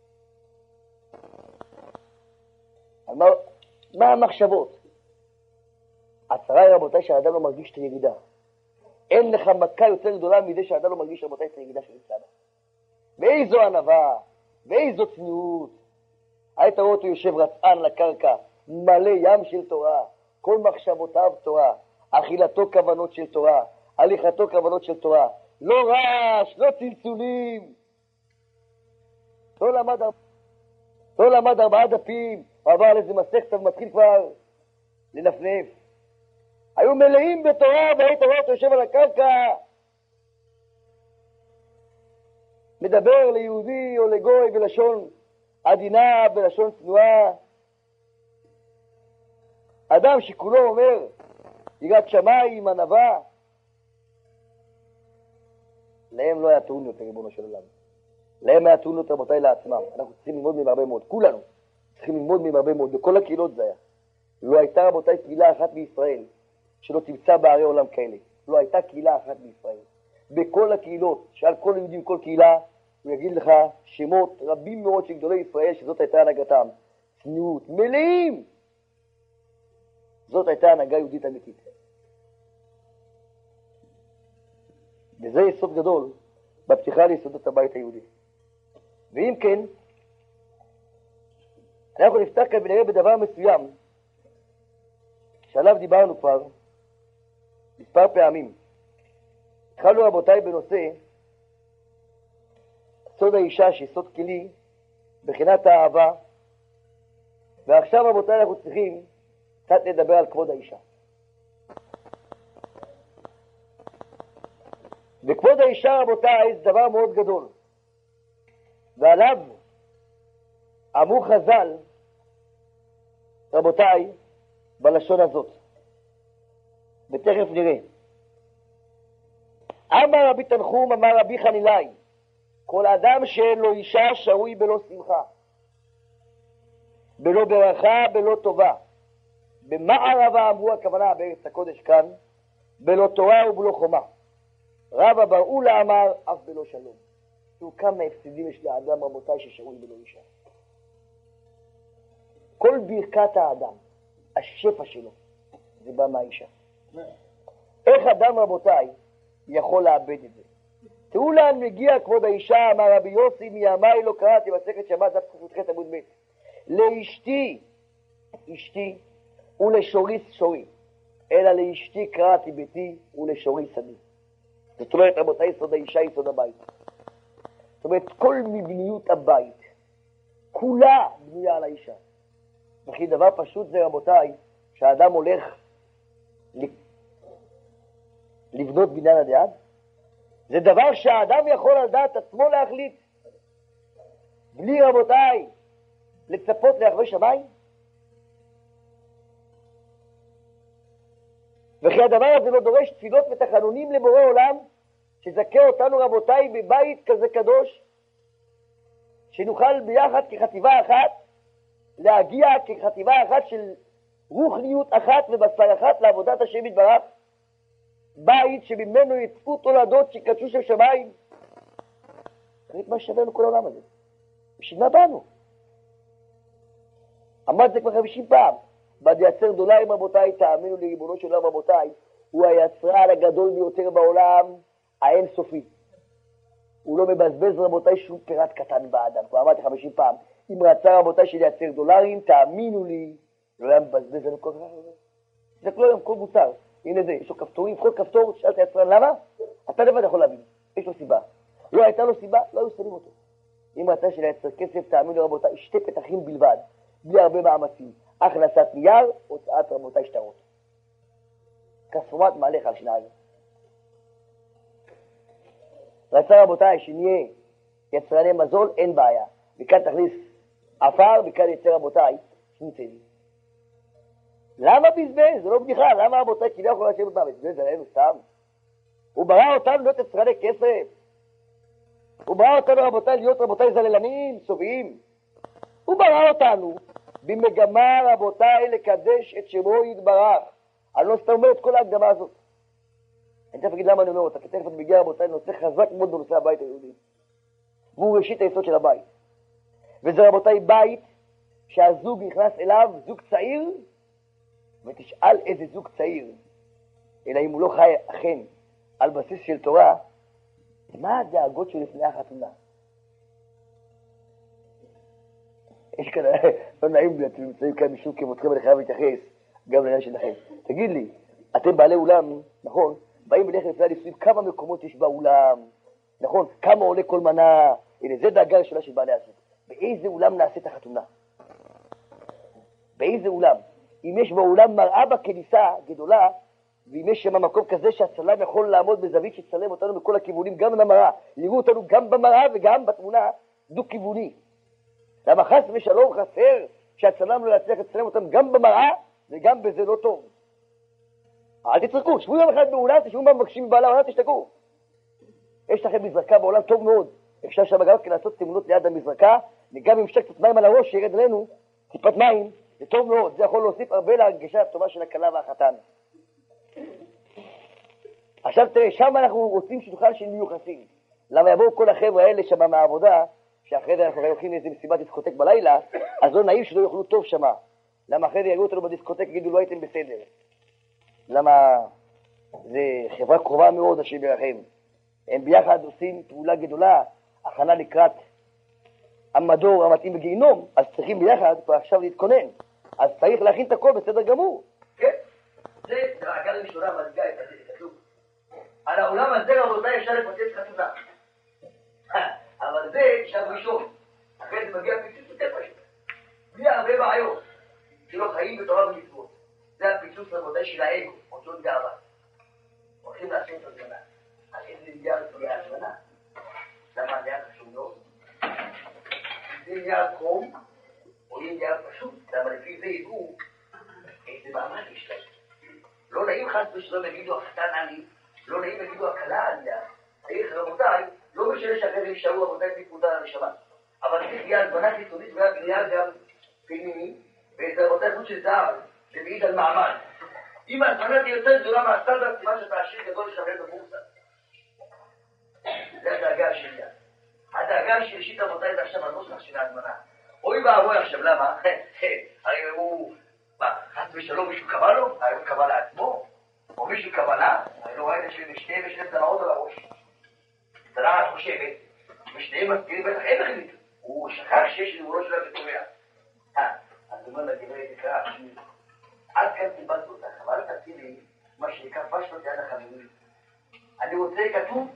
מה המחשבות? הצרה היא רבותיי שהאדם לא מרגיש את הירידה. אין לך מכה יותר גדולה מדי שהאדם לא מרגיש רבותיי את הירידה של צדה. ואיזו ענווה, ואיזו צניעות. היית רואה אותו יושב רצען לקרקע, מלא ים של תורה, כל מחשבותיו תורה, אכילתו כוונות של תורה, הליכתו כוונות של תורה, לא רעש, לא צלצולים. לא למד 4 דפים, הוא עבר על איזה מסכת ומתחיל כבר לנפנף. היו מלאים בתורה והיית רואה אותו יושב על הקרקע, מדבר ליהודי או לגוי בלשון עדינה, בלשון צנועה. אדם שכולו אומר יראת שמיים, ענווה, להם לא היה טעון יותר ריבונו של עולם. להם היה טעון יותר רבותיי לעצמם. אנחנו צריכים ללמוד מהם הרבה מאוד, כולנו צריכים ללמוד מהם הרבה מאוד, בכל הקהילות זה היה. לא הייתה רבותיי קהילה אחת בישראל שלא תמצא בערי עולם כאלה. לא הייתה קהילה אחת בישראל. בכל הקהילות, שעל כל יהודים, כל קהילה, הוא יגיד לך שמות רבים מאוד של גדולי ישראל שזאת הייתה הנהגתם. צניעות, מלאים. זאת הייתה הנהגה יהודית אמיתית. וזה יסוד גדול בפתיחה ליסודות הבית היהודי. ואם כן, אנחנו נפתח כאן ונראה בדבר מסוים שעליו דיברנו כבר מספר פעמים. התחלנו רבותיי בנושא סוד האישה שהיא סוד כלי בחינת האהבה, ועכשיו רבותיי אנחנו צריכים קצת לדבר על כבוד האישה. וכבוד האישה רבותיי זה דבר מאוד גדול, ועליו אמרו חז"ל רבותיי בלשון הזאת, ותכף נראה. אמר רבי תנחום אמר רבי חנילאי, כל אדם שאין לו אישה שרוי בלא שמחה, בלא ברכה, בלא טובה. במערבה אמרו, הכוונה בארץ הקודש כאן, בלא תורה ובלא חומה. רבא בר אולה אמר, אף בלא שלום. תראו כמה הפסידים יש לאדם רבותיי ששרוי בלא אישה. כל ברכת האדם, השפע שלו, זה בא מהאישה. איך אדם רבותיי יכול לאבד את זה? תראו לאן מגיע כבוד האישה, אמר רבי יוסי, מימיי לא קראתי מסכת שבת דף ק"ח עמוד ב', לאשתי אשתי ולשורי שורי, אלא לאשתי קראתי ביתי ולשורי שדי. זאת אומרת רבותיי, יסוד האישה יסוד הבית. זאת אומרת כל מבניות הבית כולה בנויה על האישה. וכי דבר פשוט זה רבותיי, שהאדם הולך לבנות בניין עד יד, זה דבר שהאדם יכול על דעת עצמו להחליט, בלי רבותיי לצפות ליחווה שמיים. וכי הדבר הזה לא דורש תפילות ותחנונים לבורא עולם, שזכה אותנו רבותיי בבית כזה קדוש, שנוכל ביחד כחטיבה אחת להגיע כחטיבה אחת של רוחניות אחת ובשר אחת לעבודת השם יתברך, בית שממנו יצאו תולדות שקדשו של שמיים. תראית מה שווה לנו כל העולם הזה, בשביל מה באנו? אמר זה כבר 50 פעם, בעד יצר דולרים רבותיי, תאמינו לי ריבונו של עולם רבותיי, הוא היצרן הגדול ביותר בעולם, האין סופי. הוא לא מבזבז רבותיי שום פירת קטן באדם. כבר אמרתי 50 פעם, אם רצה רבותיי של לייצר דולרים, תאמינו לי, לא היה מבזבז לנו כל כך. זה לא היום כל מוצר. הנה זה, יש לו כפתורים, כל כפתור, שאלת היצרן למה? אתה לבד יכול להבין, יש לו סיבה. לא הייתה לו סיבה, לא היו שמים אותו. אם רצה שלייצר כסף, תאמינו רבותיי, 2 פתחים בלבד, בלי הרבה מאמצים. הכנסת נייר, הוצאת רבותיי שטרות. כספומט מעליך על שניים. רצה רבותיי שנהיה יצרני מזון, אין בעיה. וכאן תכניס עפר, וכאן יצא רבותיי שניצלים. למה בזבז? זה לא בדיחה. למה רבותיי כביכול יכול להשאיר אותם? בזבז עלינו סתם. הוא ברא אותנו להיות יצרני כסף. הוא ברא אותנו רבותיי להיות רבותיי זללנים, סוביים. הוא ברא אותנו במגמה רבותיי לקדש את שמו יתברך. אני לא סתם אומר את כל ההקדמה הזאת. אני תכף אגיד למה אני אומר אותה, כי תכף את מגיע רבותיי נושא חזק מאוד בנושא הבית היהודי. והוא ראשית היסוד של הבית. וזה רבותיי בית שהזוג נכנס אליו, זוג צעיר, ותשאל איזה זוג צעיר, אלא אם הוא לא חי אכן על בסיס של תורה, מה הדאגות שלו לפני החתונה? יש כאן, לא נעים לי, אתם נמצאים כאן משום כמותכם, אני חייב להתייחס גם לעניין שלכם. תגיד לי, אתם בעלי אולם, נכון? באים בדרך לפני הנישואים, כמה מקומות יש באולם, נכון? כמה עולה כל מנה? הנה, זה דאגה ראשונה של בעלי הזוג. באיזה אולם נעשה את החתונה? באיזה אולם? אם יש באולם מראה בכניסה גדולה, ואם יש שם מקום כזה שהצלם יכול לעמוד בזווית שצלם אותנו מכל הכיוונים, גם במראה, יראו אותנו גם במראה וגם בתמונה דו-כיווני. למה חס ושלום חסר שהצלם לא יצליח לצלם אותם גם במראה וגם בזה לא טוב. אל תצחקו, שבו יום אחד באולם, תשבו מה מבקשים מבעלה העולם, תשתקו. יש לכם מזרקה בעולם טוב מאוד, אפשר שם גם לעשות תמונות ליד המזרקה, וגם אם אפשר קצת מים על הראש שירד עלינו, טיפת מים, זה טוב מאוד, זה יכול להוסיף הרבה להרגשה הטובה של הכלה והחתן. עכשיו תראה, שם אנחנו רוצים שתוכל של מיוחסים. למה יבואו כל החבר'ה האלה שם מהעבודה, שאחרי זה אנחנו הולכים לאיזה מסיבת דיסקוטק בלילה, אז לא נעים שלא יאכלו טוב שם. למה אחרי זה יראו אותנו בדיסקוטק יגידו לא הייתם בסדר. למה זה חברה קרובה מאוד השם ירחם. הם ביחד עושים פעולה גדולה, הכנה לקראת המדור המתאים בגיהינום, אז צריכים ביחד כבר עכשיו להתכונן. אז צריך להכין את הכל בסדר גמור. כן, זה דאגה ראשונה מדאיגה את הכתוב. על העולם הזה רבותיי אפשר לפוצץ חתונה. אבל זה שם ראשון. אחרי זה מגיע פיצוץ יותר פשוט. בלי הרבה בעיות. שלא חיים בתורה ומצוות. זה הפיצוץ רבותיי של האגו, אותות גאווה. הולכים לעשות הזמנה. על איזה מיליארד תהיה הזמנה? למה זה היה חשוב מאוד? זה מיליארד קרום, או מיליארד פשוט. למה לפי זה ידעו איזה מעמד יש להם. לא נעים חס ושלום יגידו החתן עני, לא נעים יגידו הכלה עניה. צריך רבותיי, לא משנה שאחרי זה נשארו רבותיי פיקודה על הנשמה. אבל זה תהיה הזמנה חיצונית והגנייה גם פנימי, וזה רבותיי חוץ של זהב, זה מעיד על מעמד. אם ההזמנה תהיה יותר גדולה מהסטנדרט, סימן שאתה עשיר גדול שווה בבורסה. זה הדאגה השנייה. הדאגה השלישית רבותיי זה עכשיו הנוסח של ההזמנה. אוי ואבוי עכשיו, למה? הרי הוא, חס ושלום מישהו קבע לו? הרי הוא קבע לעצמו? או מישהו קבע לה? הרי לא ראית שני צלעות על הראש. צלעה את חושבת, ושניהם מסתירים בטח אין לכם איתו. הוא שכח שיש ליבורו שלה וקורע. אז אומר לגברת תקרא, עד כאן קיבלת אותך, אבל תציל לי מה שנקרא פשטות יד החמימים. אני רוצה כתוב,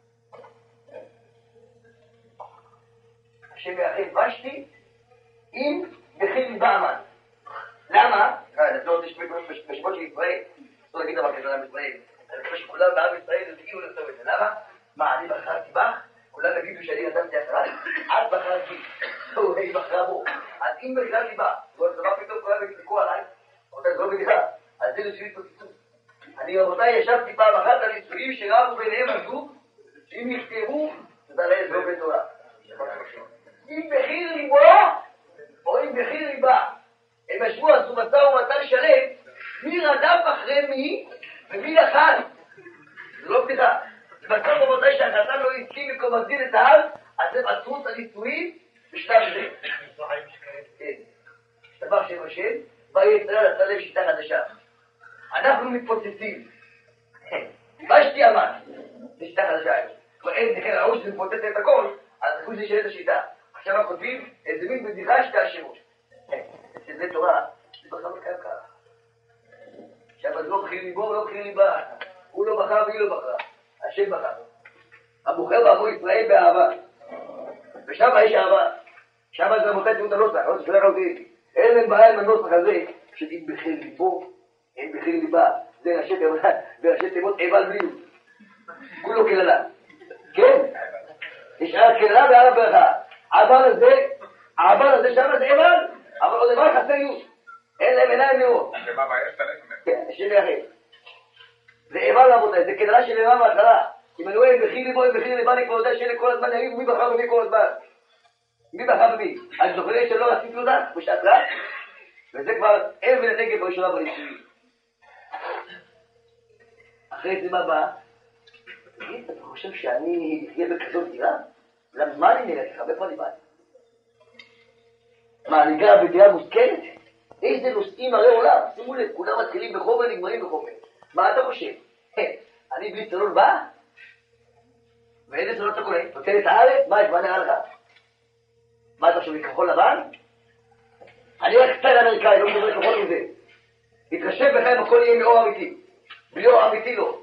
השם יאחד ושתי, אם בכי ליבה אמן. למה? זה לא בשמות של ישראל, לא להגיד דבר כזה לעם ישראל. אני חושב שכולם בעם ישראל יגיעו לכתוב את זה. למה? מה, אני בחרתי בך? כולם יגידו שאני נתתי אחרת? את בחרתי. היא בחרה בו. אז אם בכלל ליבה, מה פתאום כולם יקלקו עליי? רבותיי, זה לא בדיחה. אז זה נשאיר התפוצצות. אני רבותיי ישבתי פעם אחת על נישואים שרבו ביניהם הזוג, שאם יכתבו, תדע להם לא בתורה. אם בחיר ליבו, או אם בחיר ליבה. הם ישבו, עשו משא ומתן שלם, מי רדף אחרי מי, ומי לחל. זה לא בדיחה. בסוף רבותיי שהחתן לא הסכים וכו מגדיל את ההר, אז הם עצרו את הנישואים בשלב זה. כן. דבר שם השם, בא ישראל עשה לב שיטה חדשה. אנחנו מתפוצצים. ושתי אמן. זה שיטה חדשה. כבר אין נכן ראו שזה מפוצץ את הכל, אז אנחנו נשאר את השיטה. עכשיו אנחנו כותבים איזה מין בדיחה שתי השימוש. שזה תורה, זה בכלל לא קיים ככה. עכשיו אז לא בחיר ליבו ולא בחיר ליבה. הוא לא בחר והיא לא בחרה. השם בחר. הבוחר בעבור ישראל באהבה. ושם יש אהבה. שם זה רבותיי תראו את הנוסח, הנוסח שלך אותי. אין להם בעיה עם הנוסח הזה, שאם בחיר ליבו, אין בחיר ליבה. זה ראשי תיבות עיבל בלילות. כולו כללה. כן? יש כללה ועל הברכה. העבר הזה שם זה עיבל, אבל עוד דבר חסר יוש. אין להם עיניים לראות. ומה בעיה שאתה לכם? כן, שני אחר. זה עיבל רבותיי, זה כללה של עיבל בהתחלה. אם אני רואה עם בחיר ליבו, עם בחיר ליבה, אני כבר יודע שאלה כל הזמן יריב, מי בחר ומי כל הזמן. מי בחר ומי? אני זוכרת שלא רציתי אותה בשעת רע, וזה כבר אבן הנגב בראשונה בנישואים. אחרי זה מה בא? תגיד, אתה חושב שאני אהיה בכזאת דירה? למה אני נראית לך? מאיפה אני באתי? מה, אני גר בדירה מושכלת? איזה נושאים הרי עולם? שימו לב, כולם מתחילים בחומר, נגמרים בחומר. מה אתה חושב? אני בלי צלול בא? ואיזה צלול אתה קונה? נותן את הארץ? מה, מה נראה לך? מה אתה חושב, כחול לבן? אני רק סטייל אמריקאי, לא מדבר כחול מזה. תתחשב בך אם הכל יהיה מאור אמיתי. בלי אור אמיתי לא.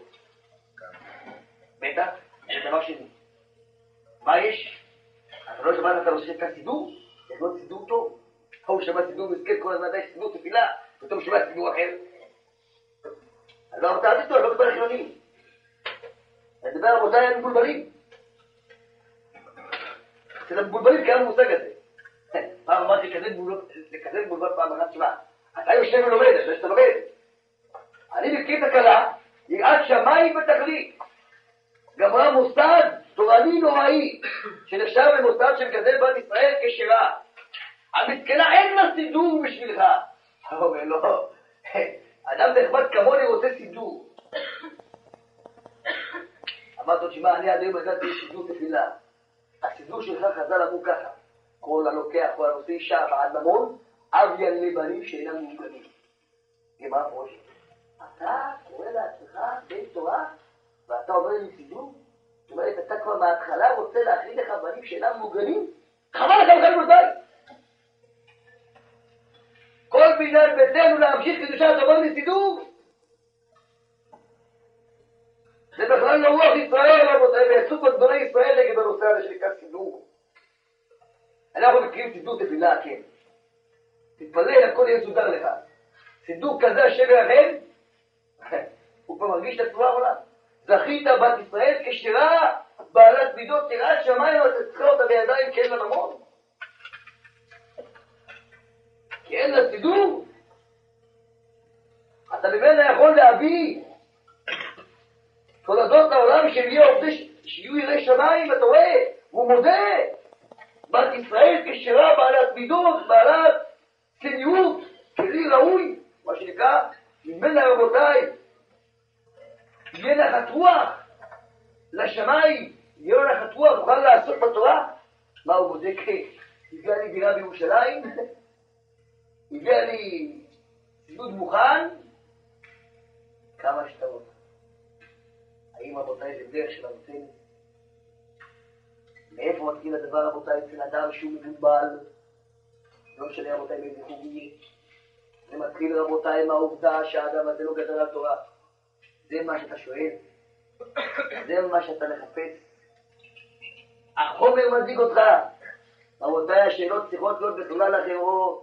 בטח, זה דבר שני. מה יש? אתה לא שמעת, אתה לא עושה כאן סידור? יש לא סידור טוב. הוא שמע סידור מסכן כל הזמן, יש סידור תפילה, ופתאום שמע סידור אחר. אני לא אמרתי איתו, אני לא מדבר על חילונים. אני מדבר על רבותיי המבולבלים. אצל המבולבלים קיים המושג הזה. פעם אמרתי כזה מבולבל פעם אחת שמה. אתה יושב ולומד, אתה שאתה לומד. אני מכיר את הקלה, יראת שמיים בתכלית. גמרה מוסד תורני נוראי, שנחשב למוסד של גדל בת ישראל כשרה. המסכנה אין לה סידור בשבילך. הוא אומר לו, אדם נחמד כמוני רוצה סידור. אמרת לו, שמע, אני עד היום ידעתי סידור תפילה. הסידור שלך חז"ל אמרו ככה, כל הלוקח או הנושא אישה בעד ממון, אביה לבנים שאינם מוגנים. גמרא פרוש, אתה קורא לעצמך בן תורה, ואתה אומר לי סידור? זאת אומרת, אתה כבר מההתחלה רוצה להכין לך בנים שאינם מוגנים? חבל לך בכלל בבית! כל בניין ביתנו להמשיך קדושה, אתה אומר לי סידור? זה בכלל לא רוח ישראל, ויצאו פה גדולי ישראל נגד הנושא הזה שנקרא סידור. אנחנו מכירים סידור תפילה, כן. תתפלל, הכל יהיה סודר לך. סידור כזה השם ירחם, הוא כבר מרגיש את הצורה העולם. זכית בת ישראל כשרה, בעלת מידות, תראה שמיים, אתה צריכה אותה בידיים כי אין לה ממון. כי אין לה סידור. אתה ממנה יכול להביא תולדות העולם שיהיו יראי שמיים, אתה רואה, הוא מודה. בת ישראל כשרה, בעלת מידות, בעלת צניעות, כלי ראוי, מה שנקרא, ממנה רבותיי, יהיה נחת רוח לשמיים, יהיה נחת רוח, נוכל לעשות בתורה. מה הוא בודק? הביאה לי דירה בירושלים, הביאה לי ציוד מוכן, כמה שטרות. האם רבותיי זה דרך של הנותן? מאיפה מתחיל הדבר רבותיי אצל אדם שהוא מבולבל? לא משנה רבותיי מאיזה חוג יהיה. זה מתחיל רבותיי מהעובדה שהאדם הזה לא גדל על תורה. זה מה שאתה שואל, זה מה שאתה מחפש. החומר מדאיג אותך. רבותיי, השאלות צריכות להיות בכלל אחרות.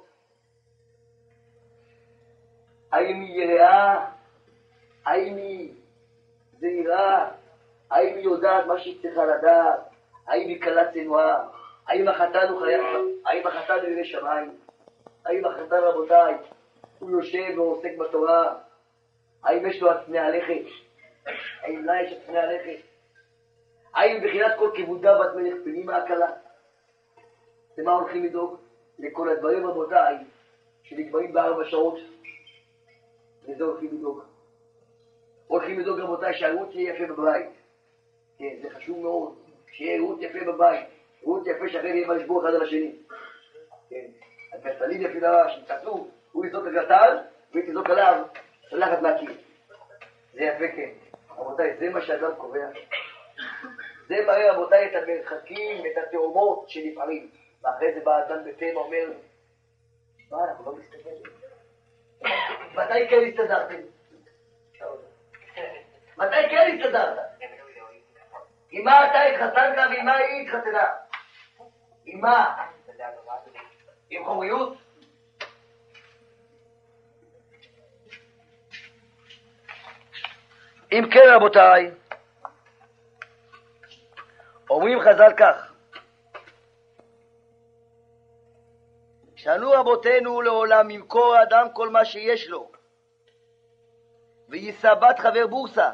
האם היא יראה? האם היא זהירה? האם היא יודעת מה שהיא צריכה לדעת? האם היא קלה צנועה? האם החתן הוא חייב? האם החתן הוא ירא שמיים? האם החתן רבותיי הוא יושב ועוסק בתורה? האם יש לו עצמי הלכת? האם לה יש עצמי הלכת? האם בחינת כל כבודה בת מלך פנימה הקלה? למה הולכים לדאוג? לכל הדברים רבותיי שנגמרים ב4 שעות. לזה הולכים לדאוג. הולכים לדאוג רבותיי שהראות יהיה יפה בבית. כן, זה חשוב מאוד. שיהיה ראות יפה בבית. ראות יפה שאחרי יהיה מה לשבור אחד על השני. כן, הגרטלים יפה דבר שנתעשו, הוא יזרוק לגרטל והיא תזרוק עליו ללכת מהקיר. זה יפה כן. רבותיי, זה מה שאדם קובע. זה מראה רבותיי את המרחקים, את התאומות שנפערים. ואחרי זה בא אדם בטבע אומר, מה, אנחנו לא מסתכלים. מתי כן הסתדרתם? מתי כן הסתדרת? עם מה אתה התחתנת ועם מה היא התחתנה? עם מה? עם חומריות? אם כן רבותיי, אומרים חז"ל כך, שענו רבותינו לעולם ימכור האדם כל מה שיש לו ויישא בת חבר בורסה.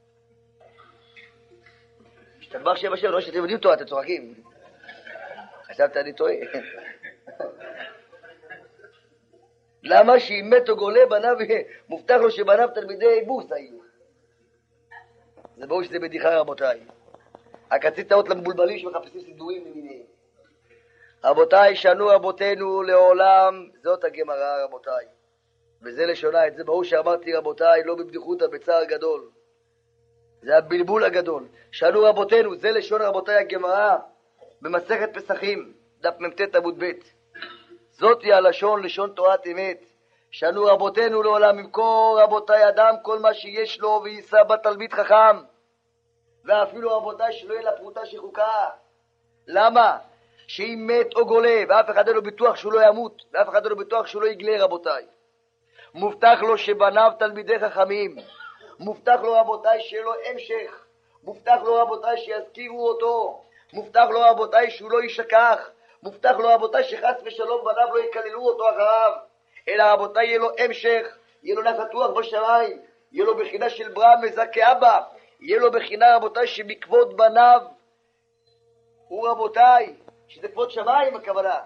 השתבח שם השם, לא שאתם יודעים תורה, אתם צוחקים. חשבת אני טועה. למה שאם מת או גולה בניו, מובטח לו שבניו תלמידי בורסה יהיו. זה ברור שזה בדיחה רבותיי. הקצית טעות למבולבלים שמחפשים סידורים למיניהם. רבותיי, שענו רבותינו לעולם, זאת הגמרא רבותיי. וזה לשונה, את זה ברור שאמרתי רבותיי, לא בבדיחותא, בצער גדול. זה הבלבול הגדול. שענו רבותינו, זה לשון רבותיי הגמרא, במסכת פסחים, דף מ"ט עמוד ב'. זאת היא הלשון, לשון תורת אמת. שענו רבותינו לעולם ימכור רבותיי אדם כל מה שיש לו ויישא בת תלמיד חכם. ואפילו רבותיי שלא יהיה לה פרוטה שחוקה. למה? שאם מת או גולה, ואף אחד אין לו ביטוח שהוא לא ימות, ואף אחד אין לו ביטוח שהוא לא יגלה רבותיי. מובטח לו שבניו תלמידי חכמים. מובטח לו רבותיי שיהיה לו המשך. מובטח לו רבותיי שיזכירו אותו. מובטח לו רבותיי שהוא לא יישכח. מובטח לו רבותיי שחס ושלום בניו לא יקללו אותו אחריו. אלא רבותיי יהיה לו המשך, יהיה לו נחת רוח בשמיים, יהיה לו בחינה של ברם מזכה אבא, יהיה לו בחינה רבותיי שמכבוד בניו הוא רבותיי, שזה כבוד שמיים הכוונה.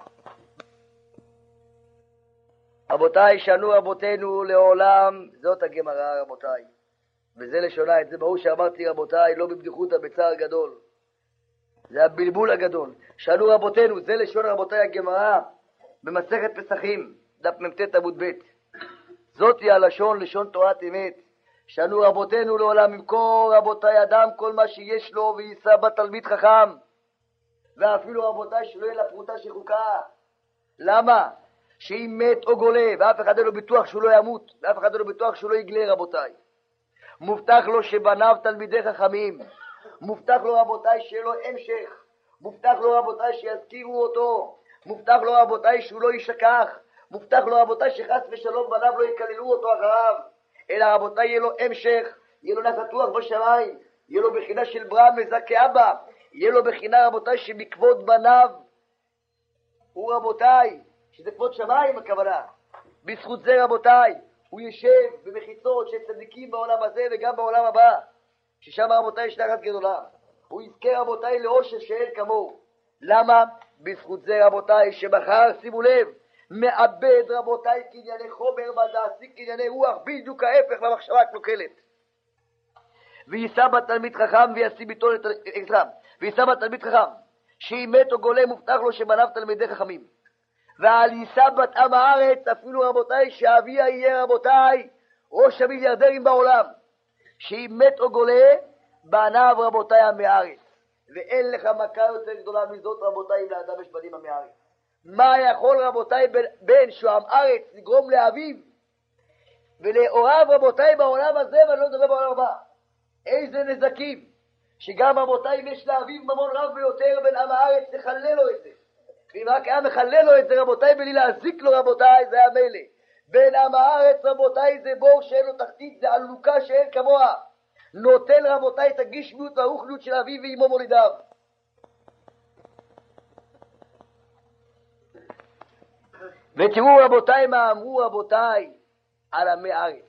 רבותיי, שענו רבותינו לעולם, זאת הגמרא רבותיי. וזה לשונה, את זה ברור שאמרתי רבותיי, לא בבדיחותא, בצער גדול. זה הבלבול הגדול. שענו רבותינו, זה לשון רבותיי הגמרא, במסכת פסחים, דף מ"ט עמוד ב'. זאת היא הלשון, לשון תורת אמת. שענו רבותינו לעולם ימכור רבותיי אדם כל מה שיש לו ויישא בת תלמיד חכם. ואפילו רבותיי שלא יהיה לה פרוטה שחוקה. למה? שאם מת או גולה, ואף אחד אין לו ביטוח שהוא לא ימות, ואף אחד אין לו ביטוח שהוא לא יגלה רבותיי. מובטח לו שבניו תלמידי חכמים. מובטח לו רבותיי שיהיה לו המשך. מובטח לו רבותיי שיזכירו אותו. מובטח לו רבותיי שהוא לא יישכח. מובטח לו רבותיי שחס ושלום בניו לא יקללו אותו אחריו. אלא רבותיי יהיה לו המשך, יהיה לו נחת רוח בשמיים, יהיה לו בחינה של ברם מזכה אבא, יהיה לו בחינה רבותיי שמכבוד בניו הוא רבותיי, שזה כבוד שמיים הכוונה. בזכות זה רבותיי הוא ישב במחיצות של צדיקים בעולם הזה וגם בעולם הבא, ששם רבותיי יש נחת גדולה. הוא יזכה רבותיי לאושר שאין כמוהו. למה? בזכות זה רבותיי שמחר, שימו לב, מאבד רבותיי קנייני חומר ודעתי קנייני רוח, בדיוק ההפך למחשבה הקלוקלת. ויישא בת תלמיד חכם וישיא ביתו ויישא בת תלמיד חכם, שאם מת או גולה מובטח לו שבניו תלמידי חכמים. ועל יישא בת עם הארץ, אפילו רבותיי שאביה יהיה רבותיי ראש המיליארדרים בעולם, שאם מת או גולה בניו רבותיי עמי הארץ. ואין לך מכה יותר גדולה מזאת רבותיי אם לאדם יש בנים עמי הארץ. מה יכול רבותיי בן שהוא עם ארץ לגרום לאביו ולהוריו רבותיי בעולם הזה, ואני לא מדבר בעולם הבא? איזה נזקים, שגם רבותיי אם יש לאביו ממון רב ביותר בין עם הארץ תחלל לו את זה. ואם רק היה מחלל לו את זה רבותיי בלי להזיק לו רבותיי, זה היה מלא. בין עם הארץ רבותיי זה בור שאין לו תחתית, זה עלוקה שאין כמוה. נותן רבותיי את הגשמיות והרוחניות של אביו ואמו מולידיו. ותראו רבותיי מה אמרו רבותיי על עמי הארץ.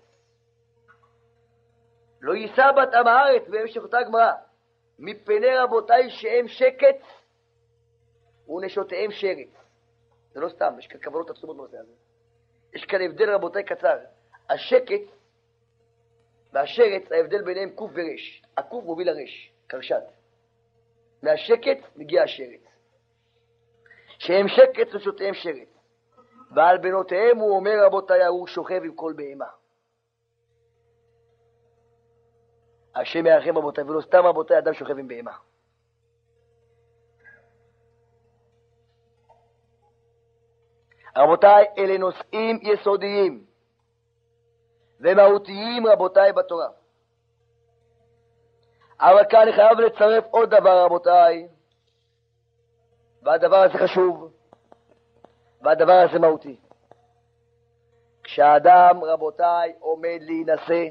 לא יישא בת עם הארץ, בהמשך אותה גמרא, מפני רבותיי שהם שקט ונשותיהם שרץ. זה לא סתם, יש כאן כוונות עצומות בנושא הזה. יש כאן הבדל רבותיי קצר. השקט והשרץ, ההבדל ביניהם קוף ורש. הקוף מוביל לרש, קרשת. מהשקט מגיע השרץ. שהם שקט ונשותיהם שרץ. ועל בנותיהם הוא אומר רבותיי, הוא שוכב עם כל בהמה. השם ירחם רבותיי, ולא סתם רבותיי אדם שוכב עם בהמה. רבותיי, אלה נושאים יסודיים ומהותיים רבותיי בתורה. אבל כאן אני חייב לצרף עוד דבר רבותיי, והדבר הזה חשוב, והדבר הזה מהותי. כשהאדם, רבותיי, עומד להינשא,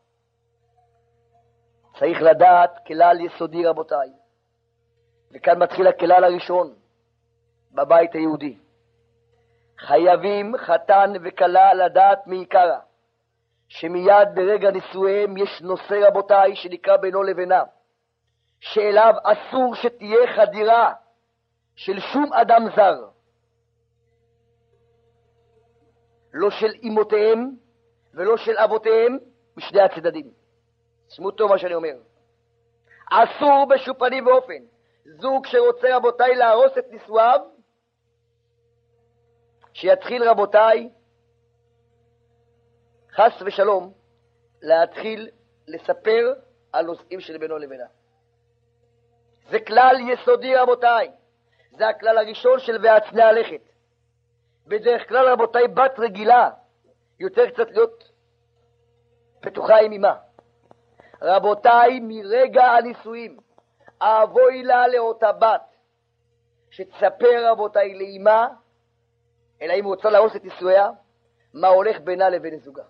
צריך לדעת כלל יסודי, רבותיי. וכאן מתחיל הכלל הראשון בבית היהודי. חייבים חתן וכלה לדעת מעיקרה, שמיד ברגע נישואיהם יש נושא, רבותיי, שנקרא בינו לבינה, שאליו אסור שתהיה חדירה של שום אדם זר, לא של אמותיהם ולא של אבותיהם, משני הצדדים. תשמעו טוב מה שאני אומר. אסור בשום פנים ואופן זוג שרוצה, רבותיי, להרוס את נישואיו, שיתחיל, רבותיי, חס ושלום, להתחיל לספר על נושאים של בינו לבינה. זה כלל יסודי, רבותיי. זה הכלל הראשון של והצנע הלכת. בדרך כלל, רבותיי, בת רגילה יותר קצת להיות פתוחה עם אמה. רבותיי, מרגע הנישואים, אבוי לה לאותה בת שתספר, רבותיי, לאמה, אלא אם רוצה להרוס את נישואיה, מה הולך בינה לבין זוגה.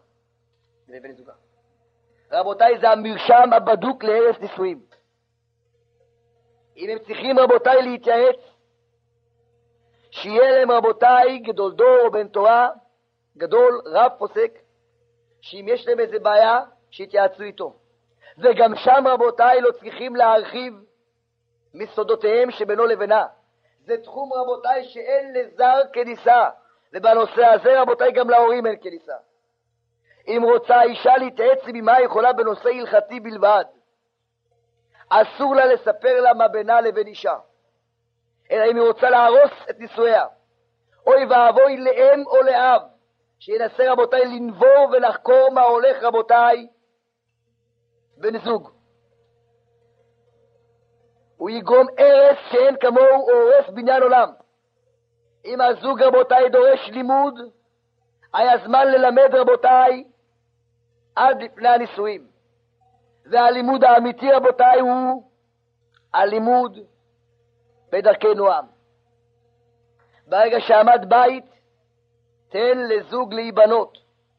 רבותיי, זה המרשם הבדוק להרס נישואים. אם הם צריכים, רבותיי, להתייעץ, שיהיה להם, רבותיי, גדול דור או בן תורה, גדול, רב פוסק, שאם יש להם איזה בעיה, שיתייעצו איתו. וגם שם, רבותיי, לא צריכים להרחיב מסודותיהם שבינו לבינה. זה תחום, רבותיי, שאין לזר כניסה. ובנושא הזה, רבותיי, גם להורים אין כניסה. אם רוצה האישה להתייעץ עם אמה, יכולה בנושא הלכתי בלבד. אסור לה לספר לה מה בינה לבין אישה. אלא אם היא רוצה להרוס את נישואיה. אוי ואבוי לאם או לאב, שינסה, רבותיי, לנבור ולחקור מה הולך, רבותיי, בן זוג. הוא יגרום הרס שאין כמוהו, או הורס בניין עולם. אם הזוג, רבותיי, דורש לימוד, היה זמן ללמד, רבותיי, עד לפני הנישואים. והלימוד האמיתי, רבותיי, הוא הלימוד בדרכי נועם. ברגע שעמד בית, תן לזוג להיבנות.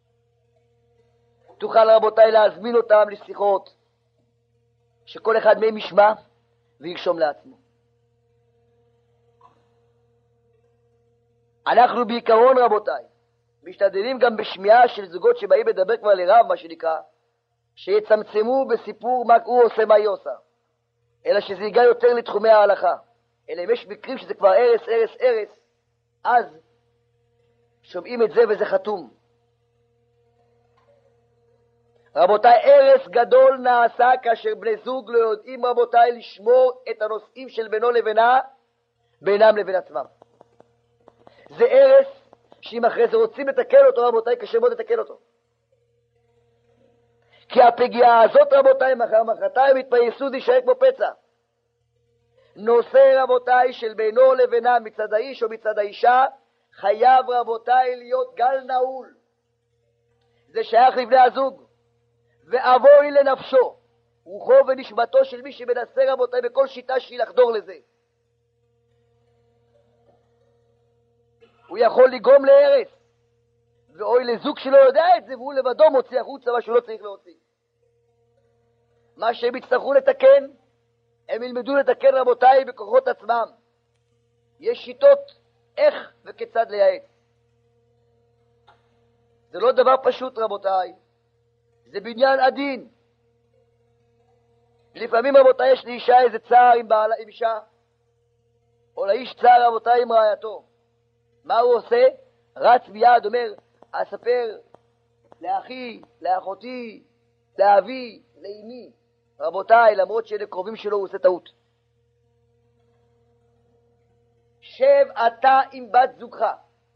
תוכל, רבותיי, להזמין אותם לשיחות, שכל אחד מהם ישמע וירשום לעצמו. אנחנו בעיקרון, רבותיי, משתדלים גם בשמיעה של זוגות שבאים לדבר כבר לרב, מה שנקרא, שיצמצמו בסיפור מה הוא עושה, מה היא עושה, אלא שזה ייגע יותר לתחומי ההלכה. אלא אם יש מקרים שזה כבר הרס, אז שומעים את זה וזה חתום. רבותיי, הרס גדול נעשה כאשר בני זוג לא יודעים, רבותיי, לשמור את הנושאים של בינו לבינה, בינם לבין עצמם. זה הרס שאם אחרי זה רוצים לתקן אותו, רבותיי, קשה מאוד לתקן אותו. כי הפגיעה הזאת, רבותיי, מחרתיים יתפייסו להישאר כמו פצע. נושא, רבותיי, של בינו לבינה מצד האיש או מצד האישה, חייב, רבותיי, להיות גל נעול. זה שייך לבני הזוג. ואבוי לנפשו, רוחו ונשמתו של מי שמנסה, רבותיי, בכל שיטה שהיא לחדור לזה. הוא יכול לגרום להרס. ואוי לזוג שלא יודע את זה, והוא לבדו מוציא החוצה מה שהוא לא צריך להוציא. מה שהם יצטרכו לתקן, הם ילמדו לתקן, רבותיי, בכוחות עצמם. יש שיטות איך וכיצד לייעץ. זה לא דבר פשוט, רבותיי. זה בניין עדין. לפעמים, רבותיי, יש לאישה איזה צער עם אישה, או לאיש צער, רבותיי, עם רעייתו. מה הוא עושה? רץ מיד, אומר, אספר לאחי, לאחותי, לאבי, לאמי. רבותיי, למרות שאלה קרובים שלו, הוא עושה טעות. שב אתה עם בת זוגך.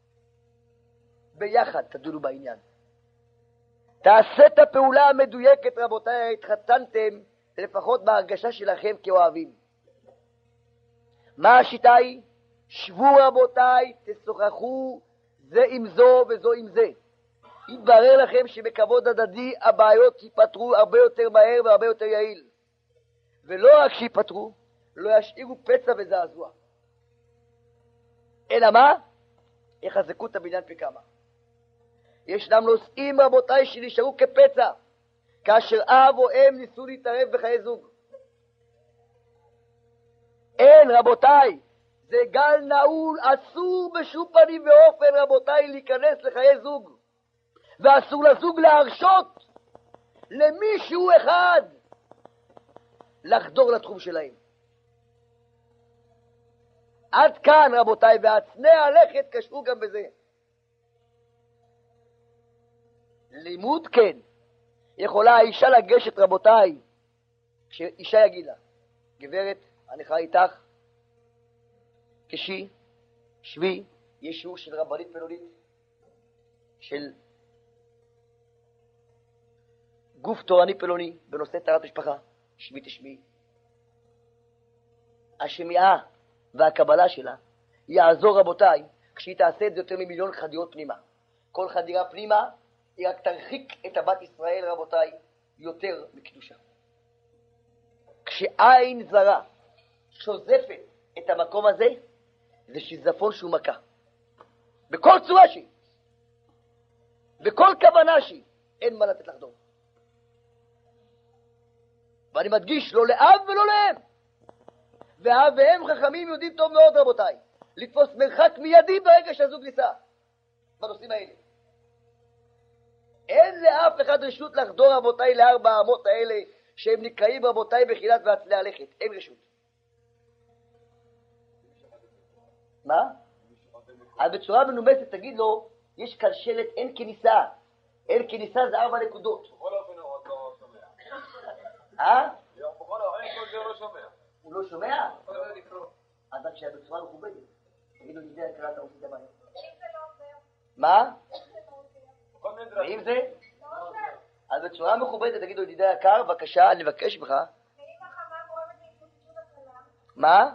ביחד תדונו בעניין. תעשה את הפעולה המדויקת, רבותיי, התחתנתם לפחות בהרגשה שלכם כאוהבים. מה השיטה היא? שבו, רבותיי, תשוחחו זה עם זו וזו עם זה. יתברר לכם שבכבוד הדדי הבעיות ייפתרו הרבה יותר מהר והרבה יותר יעיל. ולא רק שיפתרו, לא ישאירו פצע וזעזוע. אלא מה? יחזקו את הבניין פי כמה. ישנם נושאים, רבותיי, שנשארו כפצע, כאשר אב או אם ניסו להתערב בחיי זוג. אין, רבותיי, זה גל נעול, אסור בשום פנים ואופן, רבותיי, להיכנס לחיי זוג. ואסור לזוג להרשות למישהו אחד לחדור לתחום שלהם. עד כאן, רבותיי, ועצני הלכת קשרו גם בזה. לימוד כן. יכולה האישה לגשת, רבותיי, כשאישה יגיד לה, גברת, אני חי איתך, כשי, שבי, יש שיעור של רבנית פלונית, של גוף תורני פלוני, בנושא טהרת משפחה, שבי תשמעי. השמיעה והקבלה שלה יעזור, רבותיי, כשהיא תעשה את זה יותר ממיליון חדירות פנימה. כל חדירה פנימה היא רק תרחיק את הבת ישראל, רבותיי, יותר מקדושה. כשעין זרה שוזפת את המקום הזה, זה שיזפון שהוא מכה. בכל צורה שהיא, בכל כוונה שהיא, אין מה לתת לחדור. ואני מדגיש, לא לאב ולא לאם. ואב והם חכמים יודעים טוב מאוד, רבותיי, לתפוס מרחק מיידי ברגע שהזוג ניסה בנושאים האלה. אין לאף אחד רשות לחדור, רבותיי, לארבע האמות האלה שהם נקראים, רבותיי, בחילת ועצלי הלכת. אין רשות. מה? אז בצורה מנומסת תגיד לו, יש כאן שלט, אין כניסה. אין כניסה זה 4 נקודות. בכל אופן הוא לא שומע. בכל אופן הוא לא שומע. הוא לא שומע? אז רק שהיה בצורה מכובדת. תגידו, נדע הקראת אתה עושה דבר. מה? ואם זה? אז בצורה מכובדת תגידו, ידידי היקר, בבקשה, אני מבקש ממך. מה?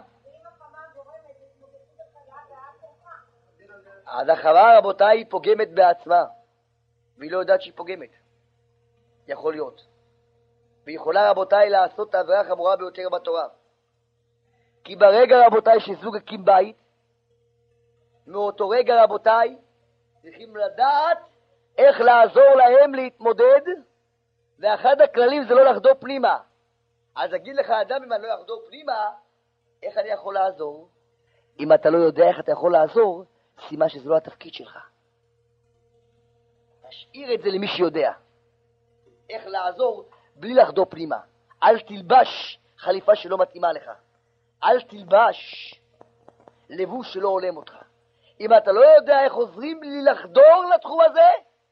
אז החמה, רבותיי, היא פוגמת בעצמה, והיא לא יודעת שהיא פוגמת. יכול להיות. והיא יכולה, רבותיי, לעשות את העבירה החמורה ביותר בתורה. כי ברגע, רבותיי, שזוג הקים בית, מאותו רגע, רבותיי, צריכים לדעת איך לעזור להם להתמודד, ואחד הכללים זה לא לחדור פנימה. אז אגיד לך, אדם, אם אני לא יחדור פנימה, איך אני יכול לעזור? אם אתה לא יודע איך אתה יכול לעזור, סימן שזה לא התפקיד שלך. תשאיר את זה למי שיודע. איך לעזור בלי לחדור פנימה. אל תלבש חליפה שלא מתאימה לך. אל תלבש לבוש שלא הולם אותך. אם אתה לא יודע איך עוזרים לי לחדור לתחום הזה,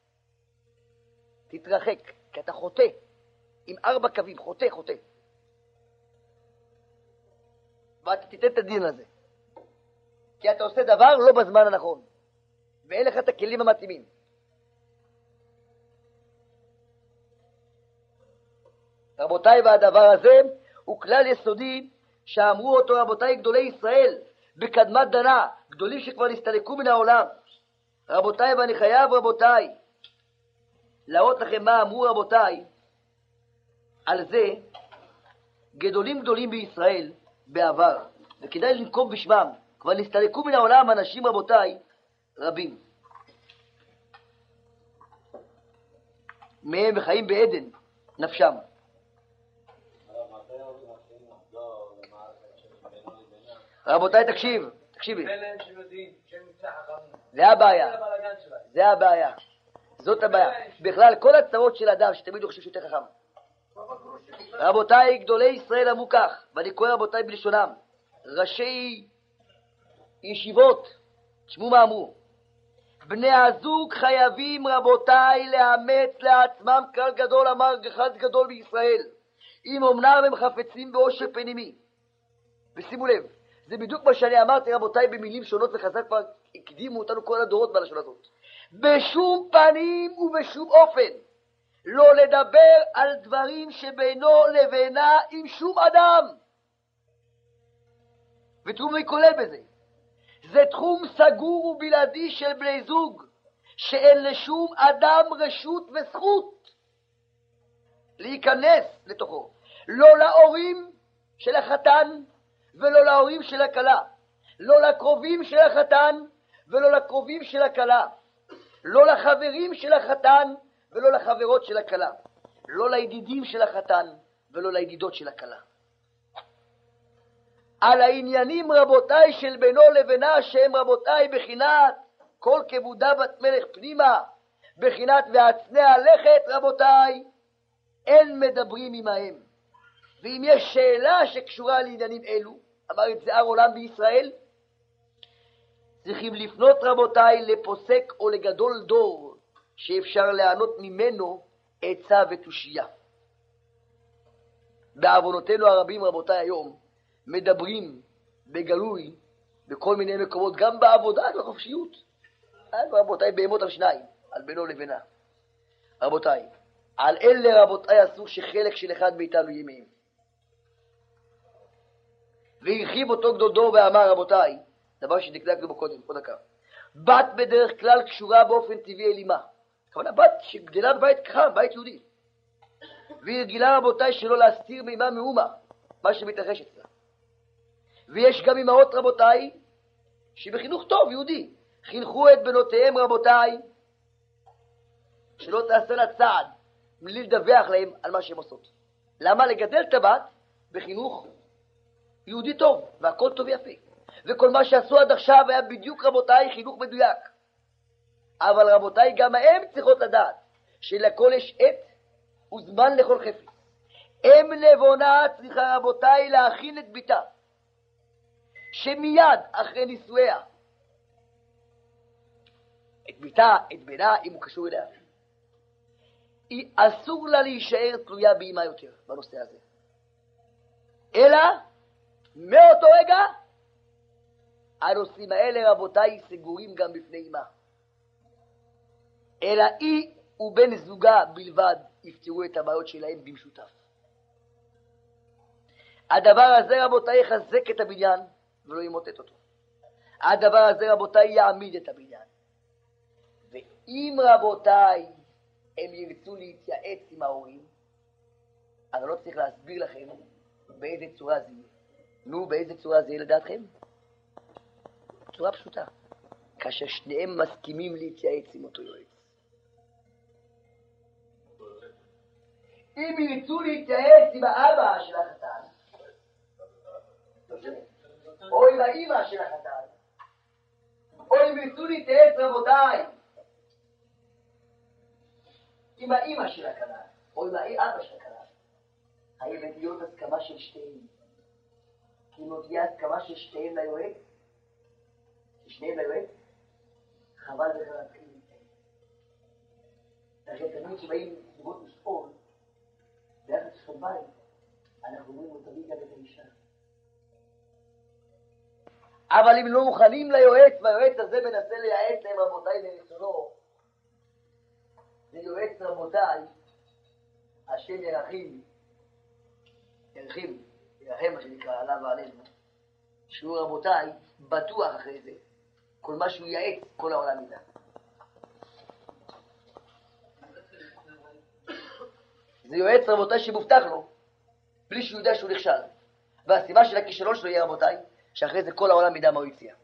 תתרחק, כי אתה חוטא. עם 4 קווים, חוטא. ואתה תיתן את הדין הזה. כי אתה עושה דבר לא בזמן הנכון. ואין לך את הכלים המתאימים. רבותיי, והדבר הזה הוא כלל יסודי שאמרו אותו רבותיי גדולי ישראל בקדמת דנה, גדולים שכבר נסתלקו מן העולם. רבותיי, ואני חייב, רבותיי, להראות לכם מה אמרו רבותיי על זה גדולים בישראל בעבר, וכדאי לנקוב בשמם. כבר נסתלקו מן העולם אנשים, רבותיי, רבים. מהם חיים בעדן נפשם. רבותיי, תקשיבי. זה הבעיה. זאת הבעיה. בכלל, כל הצרות של אדם שתמיד הוא חושב שיותר חכם. רבותיי, גדולי ישראל אמרו כך, ואני קורא רבותיי בלשונם, ראשי ישיבות, תשמעו מה אמרו. בני הזוג חייבים, רבותיי, לאמץ לעצמם כלל גדול, אמר אחד גדול בישראל, אם אמנם הם חפצים באושר פנימי. ושימו לב, זה בדיוק מה שאני אמרתי, רבותיי, במילים שונות, וחז"ל כבר הקדימו אותנו כל הדורות בלשון הזאת. בשום פנים ובשום אופן לא לדבר על דברים שבינו לבינה עם שום אדם. ותראו מי כולל בזה. זה תחום סגור ובלעדי של בני זוג, שאין לשום אדם רשות וזכות להיכנס לתוכו. לא להורים של החתן ולא להורים של הכלה. לא לקרובים של החתן ולא לקרובים של הכלה, לא לחברים של החתן ולא לחברות של הכלה, לא לידידים של החתן ולא לידידות של הכלה. על העניינים רבותיי של בינו לבינה, שהם רבותיי בחינת כל כבודה בת מלך פנימה, בחינת והצנע לכת, רבותיי, אין מדברים עמהם. ואם יש שאלה שקשורה לעניינים אלו, אמר את זהר עולם בישראל, צריכים לפנות רבותיי לפוסק או לגדול דור שאפשר לענות ממנו עצה ותושייה. בעוונותינו הרבים רבותיי היום מדברים בגלוי בכל מיני מקומות, גם בעבודה בחופשיות. רבותיי בהמות על שניים, על בינו לבינה. רבותיי, על אלה רבותיי אסור שחלק של אחד מאיתנו ימיים. והרחיב אותו גדול דור ואמר רבותיי, דבר שדקדקנו בו קודם, עוד דקה. בת בדרך כלל קשורה באופן טבעי אל אמה. כמובן בת שגדלה בבית חם, בית יהודי. והיא רגילה רבותיי שלא להסתיר מאמה מאומה, מה שמתרחש אצלה. ויש גם אמהות רבותיי שבחינוך טוב יהודי חינכו את בנותיהם רבותיי שלא תעשנה צעד בלי לדווח להם על מה שהן עושות. למה? לגדל את הבת בחינוך יהודי טוב, והכל טוב יפה. וכל מה שעשו עד עכשיו היה בדיוק רבותיי חינוך מדויק. אבל רבותיי גם הם צריכות לדעת שלכל יש עת וזמן לכל חפץ. אם נבונה צריכה רבותיי להכין את ביתה, שמיד אחרי נישואיה, את ביתה, את בנה, אם הוא קשור אליה, אסור לה להישאר תלויה באמא יותר בנושא הזה. אלא מאותו רגע הנושאים האלה רבותיי סגורים גם בפני אמא. אלא היא ובן זוגה בלבד יפתרו את הבעיות שלהם במשותף. הדבר הזה רבותיי יחזק את הבניין ולא ימוטט אותו. הדבר הזה רבותיי יעמיד את הבניין. ואם רבותיי הם ירצו להתייעץ עם ההורים, אני לא צריך להסביר לכם באיזה צורה זה יהיה. נו, באיזה צורה זה יהיה לדעתכם? צורה פשוטה. כאשר שניהם מסכימים להתייעץ עם אותו יועץ. אם ירצו להתייעץ עם האבא של החתן, או עם האמא של החתן, או אם ירצו להתייעץ רבותיי עם האמא של הכלה, או עם האבא של הכלה, חייבת להיות הסכמה של שתיהם. כי אם לא תהיה הסכמה של שתיהם ליועץ, ששניהם ליועץ, חבל בכלל להתחיל להתייעץ. לכן תמיד שבאים זוגות לשאול, ביחד של בית, אנחנו אומרים לו תמיד גם את האישה. אבל אם לא מוכנים ליועץ, והיועץ הזה מנסה לייעץ להם רבותיי לרצונו, זה יועץ רבותיי, השם ירחם מה שנקרא עליו ועלינו, שהוא רבותיי בטוח אחרי זה, כל מה שהוא ייעץ, כל העולם ידע. זה יועץ רבותיי שמובטח לו, בלי שהוא יודע שהוא נכשל. והסיבה של הכישלון שלו יהיה רבותיי, שאחרי זה כל העולם ידע מה הוא הציע.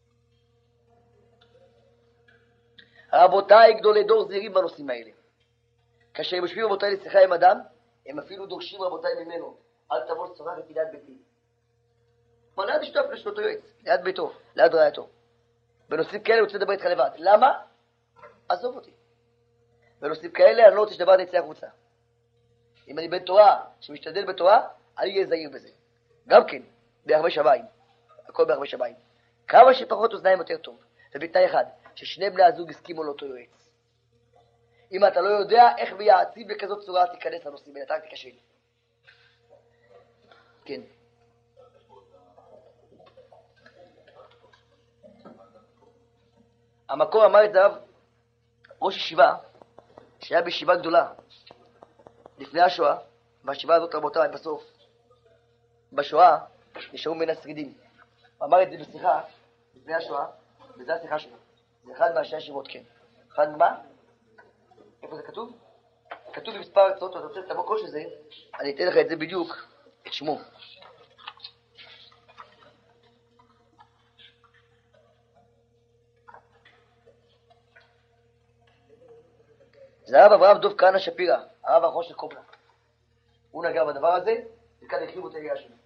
רבותיי גדולי דור זהירים בנושאים האלה. כאשר הם יושבים רבותיי לשיחה עם אדם, הם אפילו דורשים רבותיי ממנו, אל תבוא לשוחח איתי ליד ביתי. מה ליד אשתו אפילו של אותו יועץ, ליד ביתו, ליד רעייתו. בנושאים כאלה הוא רוצה לדבר איתך לבד. למה? עזוב אותי. בנושאים כאלה אני לא רוצה שדבר תצא החוצה. אם אני בן תורה שמשתדל בתורה, אני אהיה זהיר בזה. גם כן, בהרבה שמיים. הכל בהרבה שמיים. כמה שפחות אוזניים יותר טוב. ובתנאי אחד, ששני בני הזוג הסכימו לאותו יועץ. אם אתה לא יודע איך מייעצים בכזאת צורה, תיכנס לנושאים האלה, אתה רק תקשל. כן. המקור אמר את זה ראש ישיבה, שהיה בישיבה גדולה, לפני השואה, והישיבה הזאת רבותיי בסוף, בשואה, נשארו מן השרידים. הוא אמר את זה בשיחה, לפני השואה, וזו השיחה שלו. זה אחד מהשני ישיבות, כן. אחד מה? איפה זה כתוב? כתוב במספר הרצאות, אתה רוצה את המקור של זה, אני אתן לך את זה בדיוק, את שמו. זה הרב אברהם דוב כהנא שפירא, הרב האחרון של קובנה. הוא נגע בדבר הזה, וכאן החריבו את העירייה שלו.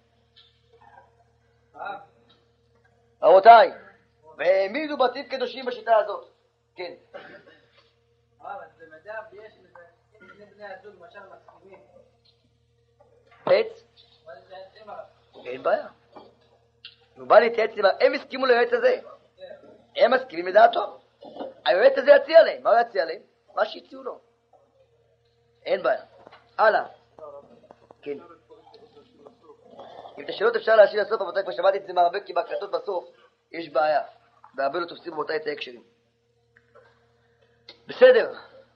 רבותיי, והעמידו בתים קדושים בשיטה הזאת. כן. אז במדע ויש שני בני הזוג למשל מסכימים. עץ? אין בעיה. הוא בא להתייעץ עם... הם הסכימו ליועץ הזה. הם מסכימים לדעתו. היועץ הזה יציע להם. מה הוא יציע להם? מה שהציעו לו. אין בעיה. הלאה. כן. אם את השאלות אפשר להשאיר לסוף, רבותיי, כבר שמעתי את זה מהרבה, כי בהקלטות בסוף יש בעיה. והרבה לא תופסים רבותיי את ההקשרים. בסדר.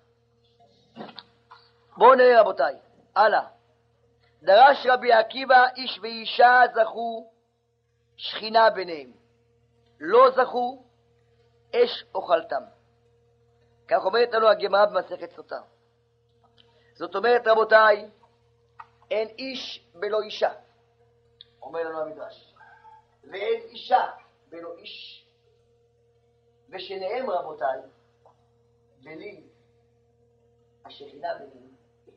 בואו נראה רבותיי. הלאה. דרש רבי עקיבא איש ואישה זכו שכינה ביניהם. לא זכו אש אוכלתם. כך אומרת לנו הגמרא במסכת סוטה. זאת אומרת רבותיי, אין איש בלא אישה. אומר לנו המדרש. ואין אישה בלא איש. ושניהם רבותיי, בלי השכינה ביניהם,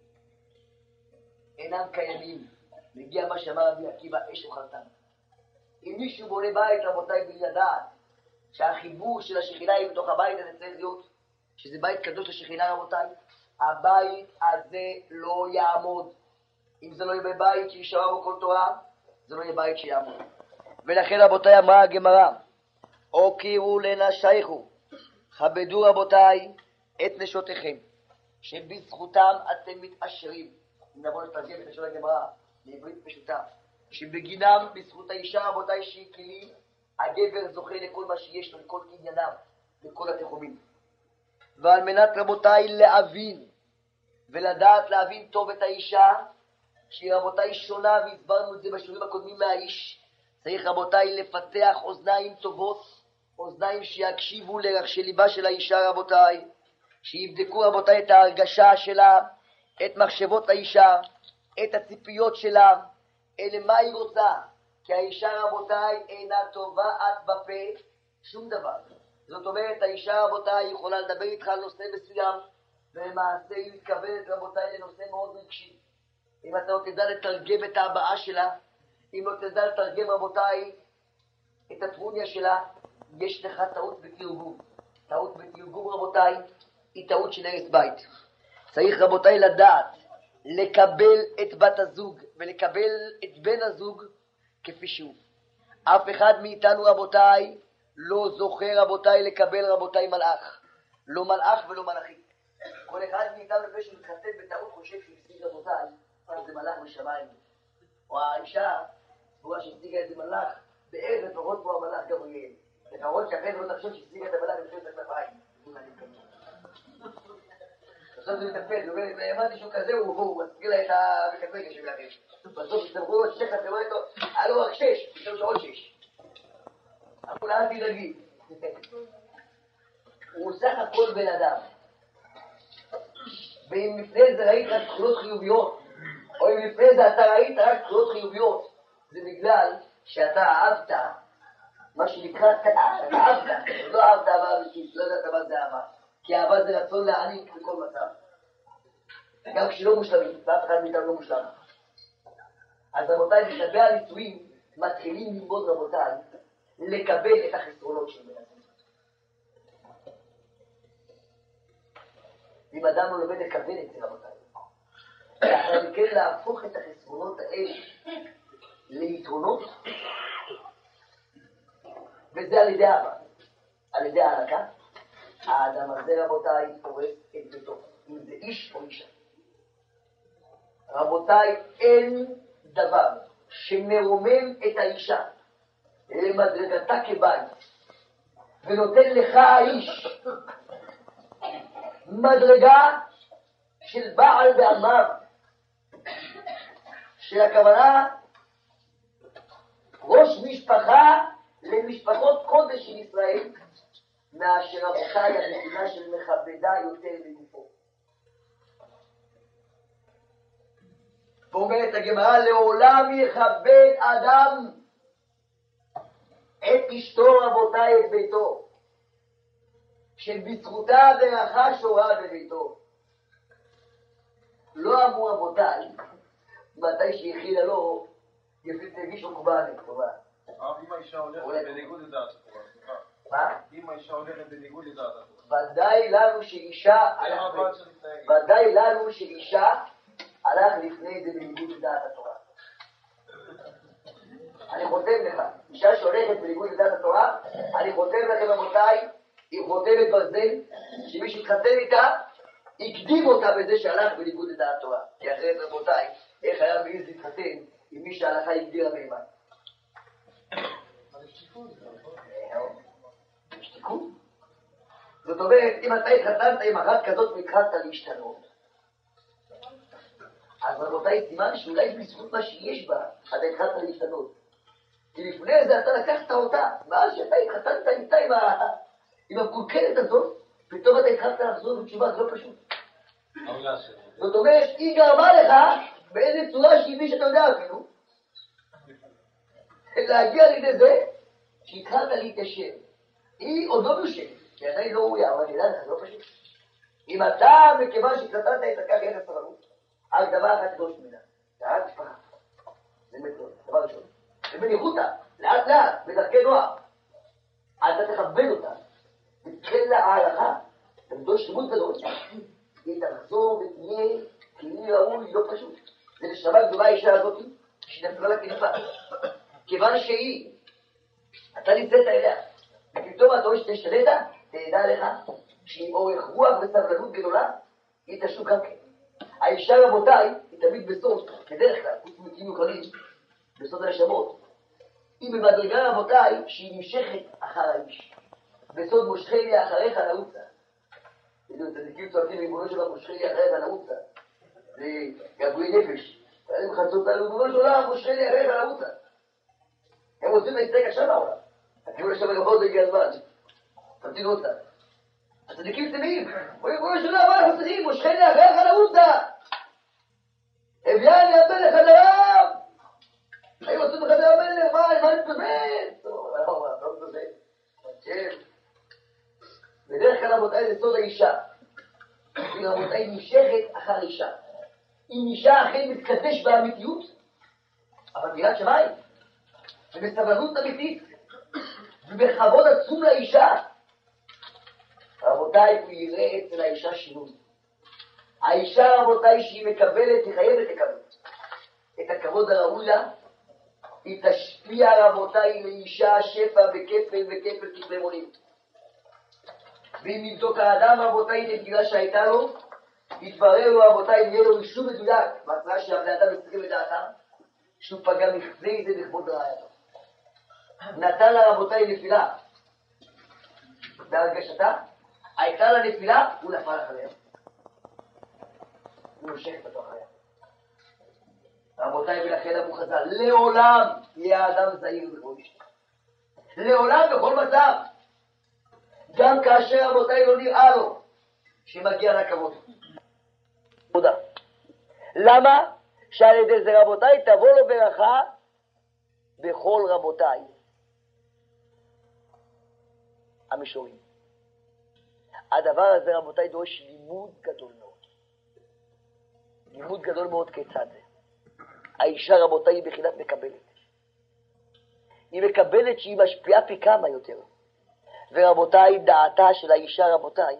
אינם קיימים. מגיע מה שאמר רבי עקיבא, אש אוכלתם. אם מישהו בונה בית רבותיי בלי לדעת שהחיבור של השכינה היא בתוך הבית הזה צריך להיות, שזה בית קדוש לשכינה רבותיי, הבית הזה לא יעמוד. אם זה לא יהיה בבית שישמע בו כל תורה, זה לא יהיה בית שיעמוד. ולכן רבותיי אמרה הגמרא, הוקירו לנשייכו, כבדו רבותיי את נשותיכם, שבזכותם אתם מתעשרים. אם נבוא לתרגם את לשון הגמרא לעברית פשוטה, שבגינם בזכות האישה רבותיי שהיא כלי, הגבר זוכה לכל מה שיש לו, לכל קנייניו, לכל התחומים. ועל מנת רבותיי להבין ולדעת להבין טוב את האישה, שהיא רבותיי שונה, והסברנו את זה בשיעורים הקודמים מהאיש, צריך רבותיי לפתח אוזניים טובות, אוזניים שיקשיבו לרחשי ליבה של האישה רבותיי, שיבדקו רבותיי את ההרגשה שלה, את מחשבות האישה, את הציפיות שלה, אלה מה היא רוצה, כי האישה רבותיי אינה טובעת בפה שום דבר. זאת אומרת, האישה רבותיי יכולה לדבר איתך על נושא מסוים, ולמעשה היא מתכוונת רבותיי לנושא מאוד רגשי. אם אתה לא תדע לתרגם את ההבעה שלה, אם לא תדע לתרגם רבותיי את הטרוניה שלה, יש לך טעות בתרגום. טעות בתרגום רבותיי היא טעות של הרס בית. צריך רבותיי לדעת לקבל את בת הזוג ולקבל את בן הזוג כפי שהוא. אף אחד מאיתנו רבותיי לא זוכה רבותיי לקבל רבותיי מלאך. לא מלאך ולא מלאכי. כל אחד מאיתנו לפני שמתחתן בטעות חושב שהוא השיג רבותיי זה מלאך בשמיים. או האישה סבורה שהשיגה איזה מלאך, בערב לפחות פה המלאך גבריאל. לפחות שאחרי לא תחשוב שהשיגה את המלאך ולפני את הכנפיים. בסוף זה מטפל, ואמרתי שהוא כזה, הוא מסגיר לה את המקפגה שלכם. בסוף הסתברו לו ששך התאמר איתו, היה לו רק 6, פתאום שעוד 6. אמרו לה, אל תדאגי. הוא סך הכל בן אדם. ואם לפני זה ראית רק תכונות חיוביות, או אם לפני זה אתה ראית רק תכונות חיוביות, זה בגלל שאתה אהבת, מה שנקרא, אתה אהבת, לא אהבת אהבה אמיתית, לא יודעת מה זה אהבה. כי אהבה זה רצון להעניק בכל מצב. גם כשלא מושלמים, ואף אחד מאיתנו לא מושלם. אז רבותיי, בשלבי הנישואים מתחילים ללמוד רבותיי, לקבל את החסרונות של בן אדם. אם אדם לא לומד לקבל את זה רבותיי, ואחר מכן להפוך את החסרונות האלה ליתרונות, וזה על ידי אהבה, על ידי הענקה, האדם הזה רבותיי פורס את ביתו, אם זה איש או אישה. רבותיי, אין דבר שמרומם את האישה למדרגתה כבית ונותן לך האיש מדרגה של בעל ואמר, שהכוונה ראש משפחה למשפחות קודש של ישראל, מאשר רבותיי המדינה של מכבדה יותר לגופו. ואומרת הגמרא, לעולם יכבד אדם את אשתו רבותיי את ביתו, שבזכותה ברכה שורה בביתו. התורה אמרו רבותיי, מתי שהכילה לו, יגיש לו קורבן טובה. אם האישה הולכת בניגוד לדעת התורה, סליחה. מה? אם האישה הולכת בניגוד לדעת התורה. ודאי לנו שאישה הלך לפני זה בניגוד לדעת התורה. אני חותם לך, אישה שהולכת בניגוד לדעת התורה, אני חותם לכם רבותיי, היא חותמת ברזל, שמי שהתחתן איתה, הקדים אותה בזה שהלך בניגוד לדעת התורה. כי אחרת רבותיי, איך היה מעז להתחתן עם מי שההלכה הגדירה מהימן? יש תיקון. זאת אומרת, אם אתה התחתנת עם אחת כזאת והתחלת להשתנות, אז רבותיי, סימן שאולי בזכות מה שיש בה, אתה התחלת להשתנות. כי לפני זה אתה לקחת אותה, מאז שאתה התחתנת איתה עם המקולקלת הזאת, פתאום אתה התחלת לחזור בתשובה, זה לא פשוט. זאת אומרת, היא גרמה לך באיזה צורה שהיא מי שאתה יודע אפילו, להגיע לידי זה שהתחלת להתיישב. היא עוד לא מיושבת, כי עדיין לא ראויה, אבל אני יודע לך, זה לא פשוט. אם אתה, מכיוון שהתחתנת את הכך יחס סבלות, רק דבר אחד תדוש ממנה, תעד שפחה. זה דבר ראשון. ובניחותה, לאט לאט, בדרכי נוער. אתה תכבד אותה, ותתחיל להערכה, תמדוש לימוד גדול, היא תחזור ותהיה כלי ראוי, לא פשוט. זה נשמה גדולה האישה הזאת, שהיא נפלה לכנפה. כיוון שהיא, אתה נמצאת אליה, ופתאום אתה רואה שתשתלט, תדע לך שעם אורך רוח וסבלנות גדולה, היא תשוק גם כן. האישה רבותיי, היא תמיד בסוד, כדרך כלל, חוץ מקרים מיוחדים, בסוד הנשמות. היא במדרגה רבותיי, שהיא נמשכת אחר האיש. בסוד מושכי לי אחריך נעוצה. צדיקים צועקים ריבונו של עולם, מושכי לי אחריך נעוצה. זה געגועי נפש. הם חצות על ריבונו של עולם, מושכי לי אחריך נעוצה. הם רוצים להסתכל עכשיו לעולם. תקראו לשם הלכות והגיע הזמן. תמתינו אותה. הצדיקים צמאים. ריבונו של עולם, מה אנחנו צריכים? מושכי לי אחריך נעוצה. הביאני המלך חדריו. היו רוצים לחדר המלך, מה נתפזת? לא נתפזת. בדרך כלל רבותיי זה סוד האישה. היא רבותיי נמשכת אחר אישה. אם אישה אכן מתקדש באמיתיות, אבל ביראת שמיים, ובסבלנות אמיתית, ובכבוד עצום לאישה, רבותיי הוא יראה אצל האישה שינוי. האישה רבותיי שהיא מקבלת, היא חייבת לקבל את הכבוד הראוי לה, היא תשפיע רבותיי לאישה שפע בכפל וכפל כפלי מונים. ואם יבדוק האדם רבותיי את הנגיעה שהייתה לו, יתברר לו רבותיי אם יהיה לו רישום מדויק, מהצרה שהבני אדם מצליחים את דעתם, שהוא פגע מכדי זה לכבוד רעייתו. נתן לה רבותיי נפילה. בהרגשתה, הייתה לה נפילה, הוא נפל אחריה. הוא נושך בתוך אחריה. רבותיי ולכן אמרו חז"ל, לעולם יהיה האדם זהיר בכל משנה. לעולם בכל מצב. גם כאשר רבותיי לא נראה לו שמגיע לכבוד. תודה. למה? שעל ידי זה רבותיי תבוא לו ברכה בכל רבותיי המישורים. הדבר הזה רבותיי דורש לימוד גדול מאוד. לימוד גדול מאוד כיצד זה. האישה רבותיי היא בחינת מקבלת. היא מקבלת שהיא משפיעה פי כמה יותר. ורבותיי, דעתה של האישה רבותיי,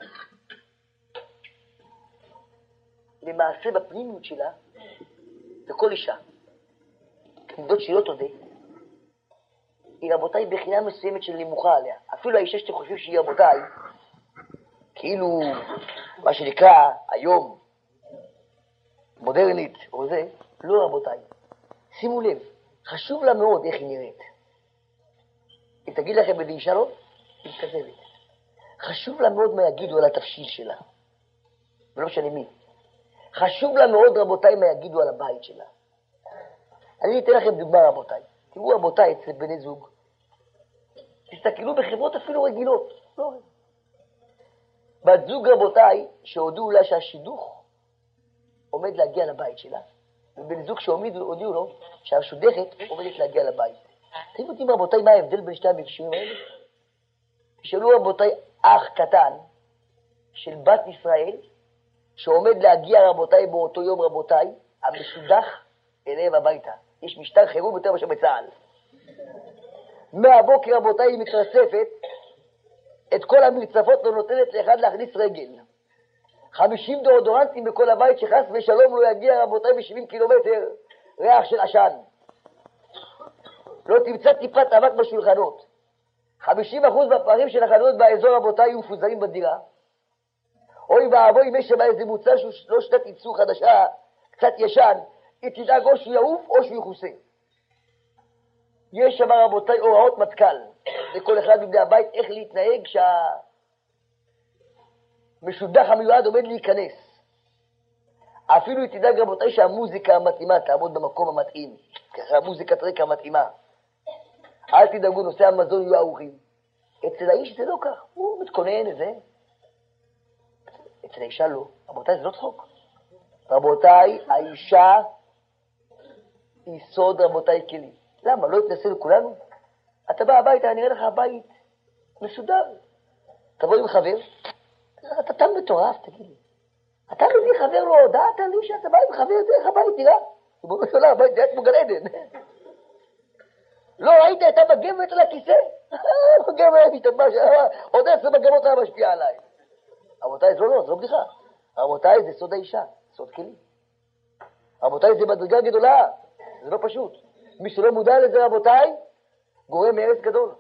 למעשה בפנימיות שלה, וכל אישה, כמדות שהיא לא תודה, היא רבותיי בחינה מסוימת של נמוכה עליה. אפילו האישה שאתם חושבים שהיא רבותיי, כאילו מה שנקרא היום מודרנית או זה, לא רבותיי. שימו לב, חשוב לה מאוד איך היא נראית. אם תגיד לכם איזה אישה לא, היא כזבת. חשוב לה מאוד מה יגידו על התפשיל שלה. ולא משנה מי. חשוב לה מאוד רבותיי מה יגידו על הבית שלה. אני אתן לכם דוגמה רבותיי. תראו רבותיי אצל בני זוג. תסתכלו בחברות אפילו רגילות. לא. בת זוג רבותיי שהודיעו לה שהשידוך עומד להגיע לבית שלה. ובן זוג שהודיעו לו שהשודכת עומדת להגיע לבית. אתם יודעים רבותיי מה ההבדל בין שתי המפגשים האלה? תשאלו רבותיי אח קטן של בת ישראל שעומד להגיע רבותיי באותו יום רבותיי, המשודח אליהם הביתה. יש משטר חירום יותר מאשר בצה"ל. מהבוקר רבותיי היא מתרצפת, את כל המרצפות לא נותנת לאחד להכניס רגל. 50 דאודורנטים בכל הבית שחס ושלום לא יגיע רבותיי ב-70 קילומטר ריח של עשן. לא תמצא טיפת אבק בשולחנות. 50% מהפערים של החנויות באזור רבותיי יהיו מפוזרים בדירה. אוי ואבוי אם יש שם איזה מוצר שהוא לא שנת ייצור חדשה, קצת ישן, היא תדאג או שהוא יעוף או שהוא יחוסה. יש שם רבותיי הוראות מטכ"ל לכל אחד מבני הבית איך להתנהג כשהמשודח המיועד עומד להיכנס. אפילו היא תדאג רבותיי שהמוזיקה המתאימה תעמוד במקום המתאים, ככה המוזיקת רקע המתאימה. אל תדאגו, נושא המזון יהיו ערוכים. אצל האיש זה לא כך, הוא מתכונן לזה. אצל האישה לא. רבותיי, זה לא צחוק. רבותיי, האישה היא סוד רבותיי כלי. למה? לא יתנסה לכולנו? אתה בא הביתה, אני אראה לך הבית מסודר. תבוא עם חבר, אתה תם מטורף, תגיד לי. אתה מביא חבר לו הודעת לי שאתה בא עם חבר דרך הבית, תראה. הוא אומר לו, הבית זה כמו גן עדן. לא ראית את המגבת על הכיסא? מגבת, עוד 10 מגבות היה משפיע עליי. רבותיי, זה לא בדיחה. רבותיי, זה סוד האישה, סוד כלי. רבותיי, זה מדרגה גדולה, זה לא פשוט. מי שלא מודע לזה, רבותיי, גורם מהרס גדול.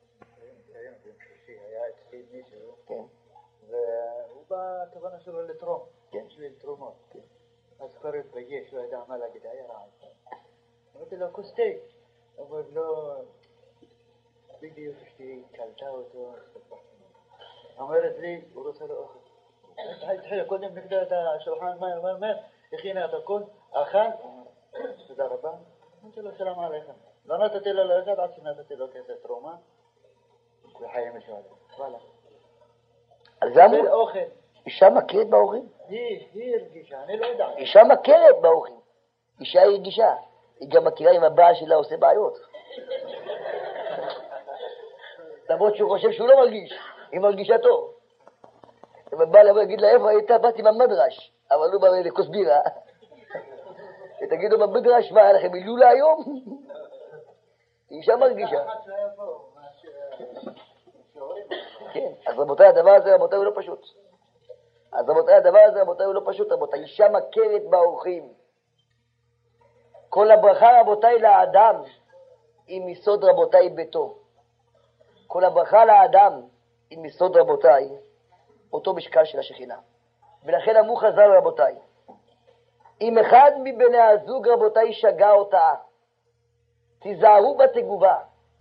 היה אצלי מישהו, והוא בכוונה שלו לתרום, בשביל תרומות. אז כבר התבייש, לא ידע מה להגיד, היה רעב. אמרתי לו, כוס תה. אבל לא, בדיוק אשתי קלטה אותו. אמרת לי, הוא רוצה לאוכל. התחילה קודם נקדה את השולחן, מה, הכינה את הכל, אכל, תודה רבה. אמרתי לו, שלום עליכם. לא נתתי לו לאחד, עד שנתתי לו כסף תרומה, וחיים משועד. וואלה. אז זה אמור, אוכל. אישה מכרת באורחים? היא הרגישה, אני לא יודע. אישה מכרת באורחים. אישה היא רגישה. היא גם מכירה אם הבעל שלה עושה בעיות. למרות שהוא חושב שהוא לא מרגיש, היא מרגישה טוב. אם הבעל יבוא יגיד לה, איפה הייתה? באתי מהמדרש, אבל הוא בא לכוס בירה. ותגידו במדרש, מה, היה לכם הילולה היום? היא אישה מרגישה. כן, אז רבותיי, הדבר הזה, רבותיי, הוא לא פשוט. רבותיי, אישה מכרת באורחים. כל הברכה רבותיי לאדם היא מסוד רבותיי ביתו. כל הברכה לאדם היא מסוד רבותיי אותו משקל של השכינה. ולכן אמרו חז"ל רבותיי, אם אחד מבני הזוג רבותיי שגה אותה, תיזהרו בתגובה.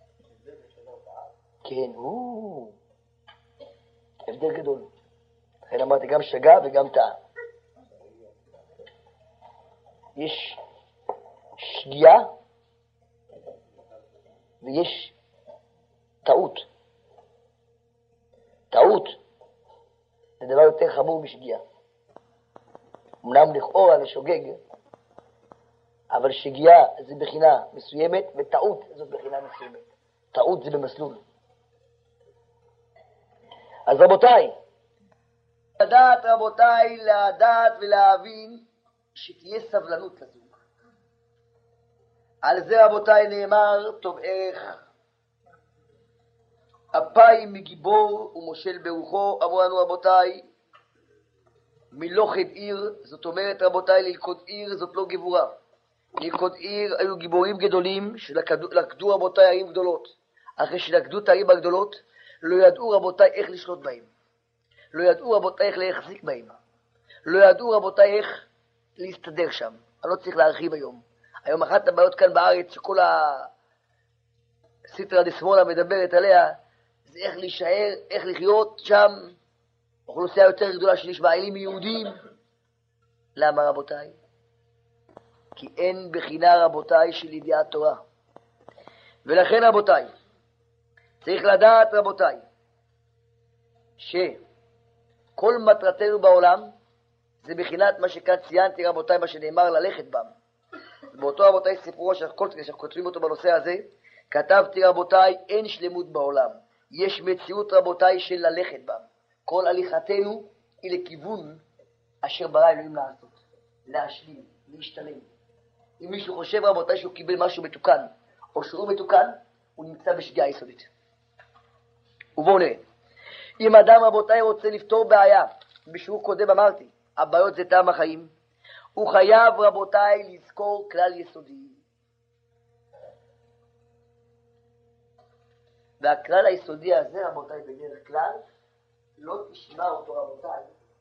כן, הוא הבדל גדול. לכן אמרתי גם שגה וגם טעה. יש שגיאה ויש טעות. טעות זה דבר יותר חמור משגיאה. אמנם לכאורה לשוגג, אבל שגיאה זה בחינה מסוימת וטעות זאת בחינה מסוימת. טעות זה במסלול. אז רבותיי, לדעת ולהבין שתהיה סבלנות לזוג. על זה רבותיי נאמר טוב ערך אפיים מגיבור ומושל ברוחו. אמרו לנו רבותיי, מלוכד עיר, זאת אומרת רבותיי, ללכוד עיר זאת לא גבורה. ללכוד עיר היו גיבורים גדולים שלכדו רבותיי ערים גדולות. אחרי שלכדו את הערים הגדולות לא ידעו רבותיי איך לשלוט בהם, לא ידעו רבותיי איך להחזיק בהם, לא ידעו רבותיי איך להסתדר שם. אני לא צריך להרחיב היום. היום אחת הבעיות כאן בארץ שכל הסיטרא דשמאלה מדברת עליה, זה איך להישאר, איך לחיות שם, אוכלוסייה יותר גדולה של ישמעאלים יהודים. למה רבותיי? כי אין בחינה רבותיי של ידיעת תורה. ולכן רבותיי, צריך לדעת רבותיי, שכל מטרתנו בעולם זה בחינת מה שכאן ציינתי רבותיי, מה שנאמר ללכת בם. באותו רבותיי סיפורו שאנחנו כותבים אותו בנושא הזה, כתבתי רבותיי, אין שלמות בעולם, יש מציאות רבותיי של ללכת בם. כל הליכתנו היא לכיוון אשר ברא אלוהים לעשות, להשלים, להשתלם. אם מישהו חושב, רבותיי, שהוא קיבל משהו מתוקן, או שהוא מתוקן, הוא נמצא בשגיאה יסודית. ובואו נראה. אם אדם, רבותיי, רוצה לפתור בעיה, בשיעור קודם אמרתי, הבעיות זה טעם החיים, הוא חייב, רבותיי, לזכור כלל יסודי. והכלל היסודי הזה, רבותיי, בדרך כלל, לא תשמע אותו, רבותיי,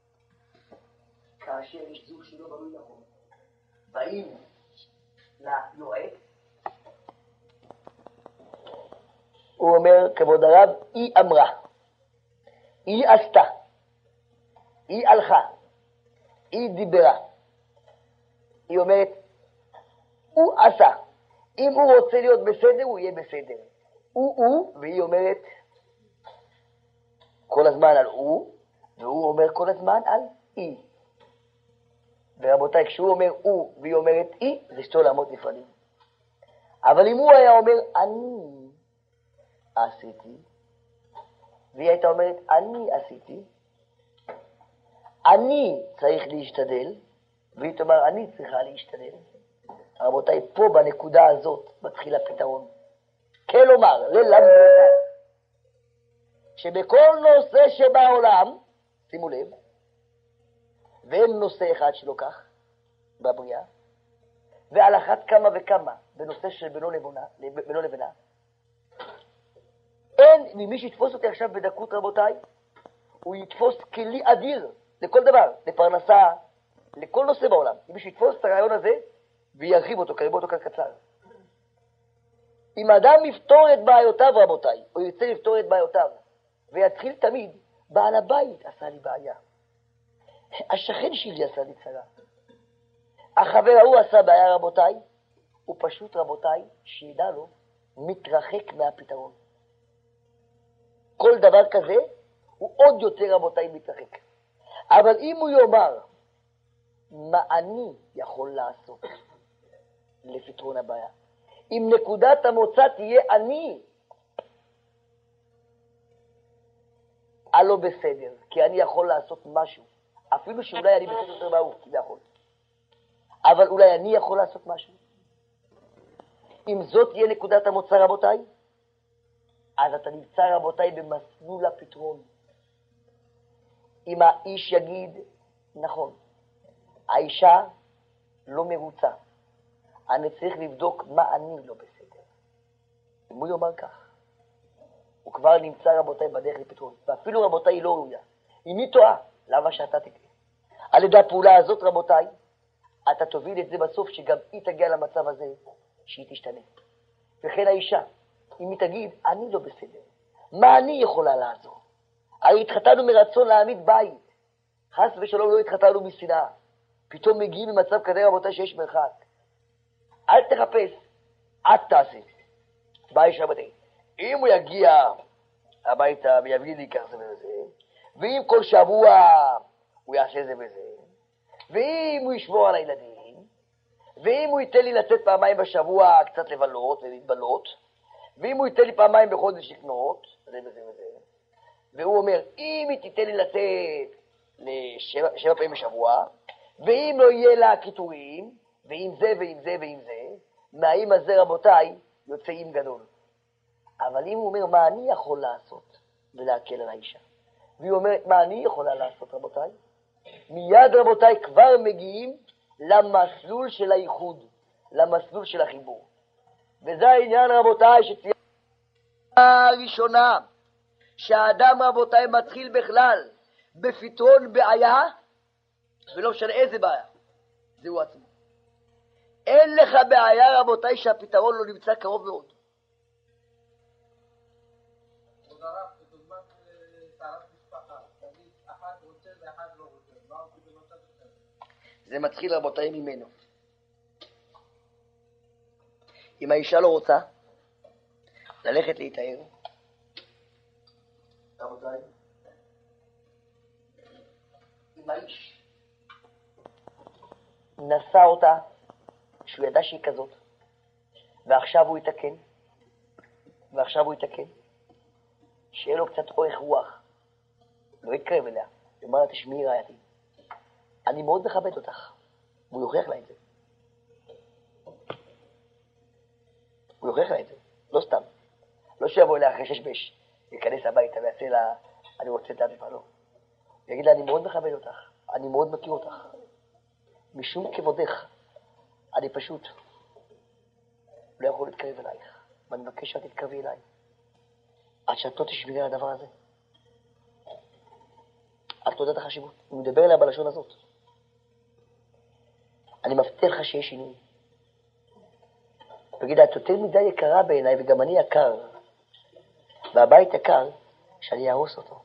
כאשר יש זוג שלא בנוי נכון. באים ליועץ, הוא אומר, כבוד הרב, היא אמרה, היא עשתה, היא הלכה, היא דיברה. היא אומרת, הוא עשה. אם הוא רוצה להיות בסדר, הוא יהיה בסדר. הוא, והיא אומרת כל הזמן על הוא, והוא אומר כל הזמן על היא. ורבותיי, כשהוא אומר הוא והיא אומרת היא, זה שתי עולמות נפרדים. אבל אם הוא היה אומר אני עשיתי, והיא הייתה אומרת אני עשיתי, אני צריך להשתדל, והיא תאמר אני צריכה להשתדל. רבותיי, פה בנקודה הזאת מתחיל הפתרון. כלומר, ללמד שבכל נושא שבעולם, שימו לב, ואין נושא אחד שלא כך בבריאה, ועל אחת כמה וכמה בנושא של בינו לבינה, אין, ממי שיתפוס אותי עכשיו בדקות, רבותיי, הוא יתפוס כלי אדיר לכל דבר, לפרנסה, לכל נושא בעולם. מי שיתפוס את הרעיון הזה וירחיב אותו, קריב אותו קצר. אם אדם יפתור את בעיותיו, רבותיי, או ירצה לפתור את בעיותיו, ויתחיל תמיד, בעל הבית עשה לי בעיה, השכן שלי עשה לי צרה, החבר ההוא עשה בעיה, רבותיי, הוא פשוט, רבותיי, שידע לו, מתרחק מהפתרון. כל דבר כזה הוא עוד יותר, רבותיי, מתרחק. אבל אם הוא יאמר מה אני יכול לעשות לפתרון הבעיה, אם נקודת המוצא תהיה אני, הלא בסדר, כי אני יכול לעשות משהו, אפילו שאולי אני בסדר יותר מההוא, כי לא יכול. אבל אולי אני יכול לעשות משהו. אם זאת תהיה נקודת המוצא, רבותיי, אז אתה נמצא, רבותיי, במסלול הפתרון. אם האיש יגיד, נכון, האישה לא מרוצה, אני צריך לבדוק מה אני לא בסדר. אם הוא יאמר כך, הוא כבר נמצא, רבותיי, בדרך לפתרון. ואפילו, רבותיי, היא לא ראויה. אם היא טועה, למה שאתה תקרה? על ידי הפעולה הזאת, רבותיי, אתה תוביל את זה בסוף, שגם היא תגיע למצב הזה, שהיא תשתנה. וכן האישה, אם היא תגיד, אני לא בסדר, מה אני יכולה לעזור? הרי התחתנו מרצון להעמיד בית. חס ושלום לא התחתנו משנאה. פתאום מגיעים למצב כזה, רבותיי, שיש מרחק. אל תחפש, את תעשה. בא אישה בתי. אם הוא יגיע הביתה ויביא לי כזה וזה, ואם כל שבוע הוא יעשה זה וזה, ואם הוא ישמור על הילדים, ואם הוא ייתן לי לצאת פעמיים בשבוע קצת לבלות ולהתבלות, ואם הוא ייתן לי פעמיים בחודש לקנות, זה וזה וזה, והוא אומר, אם היא תיתן לי לצאת לשבע פעמים בשבוע, ואם לא יהיה לה קיטורים, ועם זה ועם זה ועם זה, מהאם הזה, רבותיי, יוצא עם גדול. אבל אם הוא אומר, מה אני יכול לעשות ולהקל על האישה, והיא אומרת, מה אני יכולה לעשות, רבותיי? מיד, רבותיי, כבר מגיעים למסלול של הייחוד, למסלול של החיבור. וזה העניין, רבותיי, שציינה הראשונה, שהאדם, רבותיי, מתחיל בכלל בפתרון בעיה, ולא משנה איזה בעיה, זהו עצמו. אין לך בעיה, רבותיי, שהפתרון לא נמצא קרוב מאוד. זה מתחיל, רבותיי, ממנו. אם האישה לא רוצה ללכת להתאר, רבותיי, אם האיש נשא אותה, שהוא ידע שהיא כזאת, ועכשיו הוא יתקן, שיהיה לו קצת אורך רוח, לא יתקרב אליה, יאמר לה, תשמעי רעייתי, אני מאוד מכבד אותך. והוא יוכיח לה את זה. הוא יוכיח לה את זה. לא סתם. לא שיבוא אליה אחרי שש, ייכנס הביתה ויעשה לה, אני רוצה את העדיפה, לא. ויגיד לה, אני מאוד מכבד אותך. אני מאוד מכיר אותך. משום כבודך, אני פשוט לא יכול להתקרב אלייך. ואני מבקש שאת תתקרבי אליי. עד שאת לא תשמרי על הדבר הזה. את לא יודעת החשיבות. הוא מדבר אליה בלשון הזאת. אני מבטיח לך שיש שינוי. תגיד, את יותר מדי יקרה בעיניי, וגם אני יקר. והבית יקר, שאני אהרוס אותו.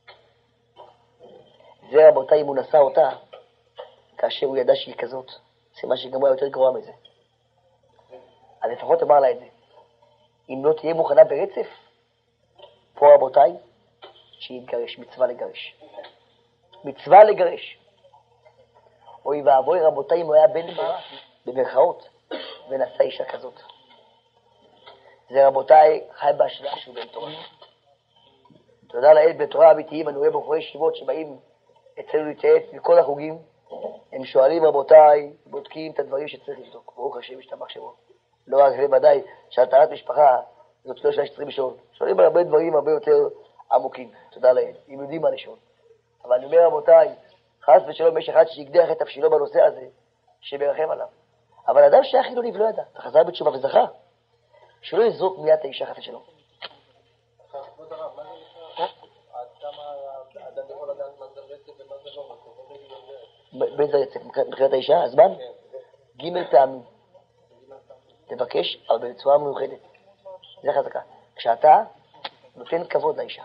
זה רבותיי, אם הוא נשא אותה, כאשר הוא ידע שהיא כזאת, סימן שגם הוא היה יותר גרוע מזה. אז לפחות אמר לה את זה. אם לא תהיה מוכנה ברצף, פה רבותיי, שיתגרש, מצווה לגרש. מצווה לגרש. אוי ואבוי רבותיי, אם הוא היה בן במרכאות, ונשא אישה כזאת. זה רבותיי, חי בהשלעה שהוא בן תורה. תודה לאל, בתורה אמיתיים, אני רואה בחורי ישיבות שבאים אצלנו להתייעץ מכל החוגים, הם שואלים רבותיי, בודקים את הדברים שצריך לבדוק. ברוך השם, משתבח שמו. לא רק זה ודאי, שהטהרת משפחה, זאת לא שצריכים לשאול. שואלים על הרבה דברים הרבה יותר עמוקים. תודה לאל, הם יודעים מה לשאול. אבל אני אומר רבותיי, חס ושלום יש אחד שיגדח את תפשילו בנושא הזה, שמרחם עליו. אבל אדם שהיה חילוני ולא ידע, חזר בתשובה וזכה, שלא יזרוק מיד את האישה חס ושלום. כבוד הרב, מה זה נקרא? עד כמה האדם יכול לדעת מה זה רצף ומה זה לא? באיזה רצף? מבחינת האישה? הזמן? ג' פעמים. תבקש, אבל בצורה מיוחדת. זה חזקה. כשאתה נותן כבוד לאישה.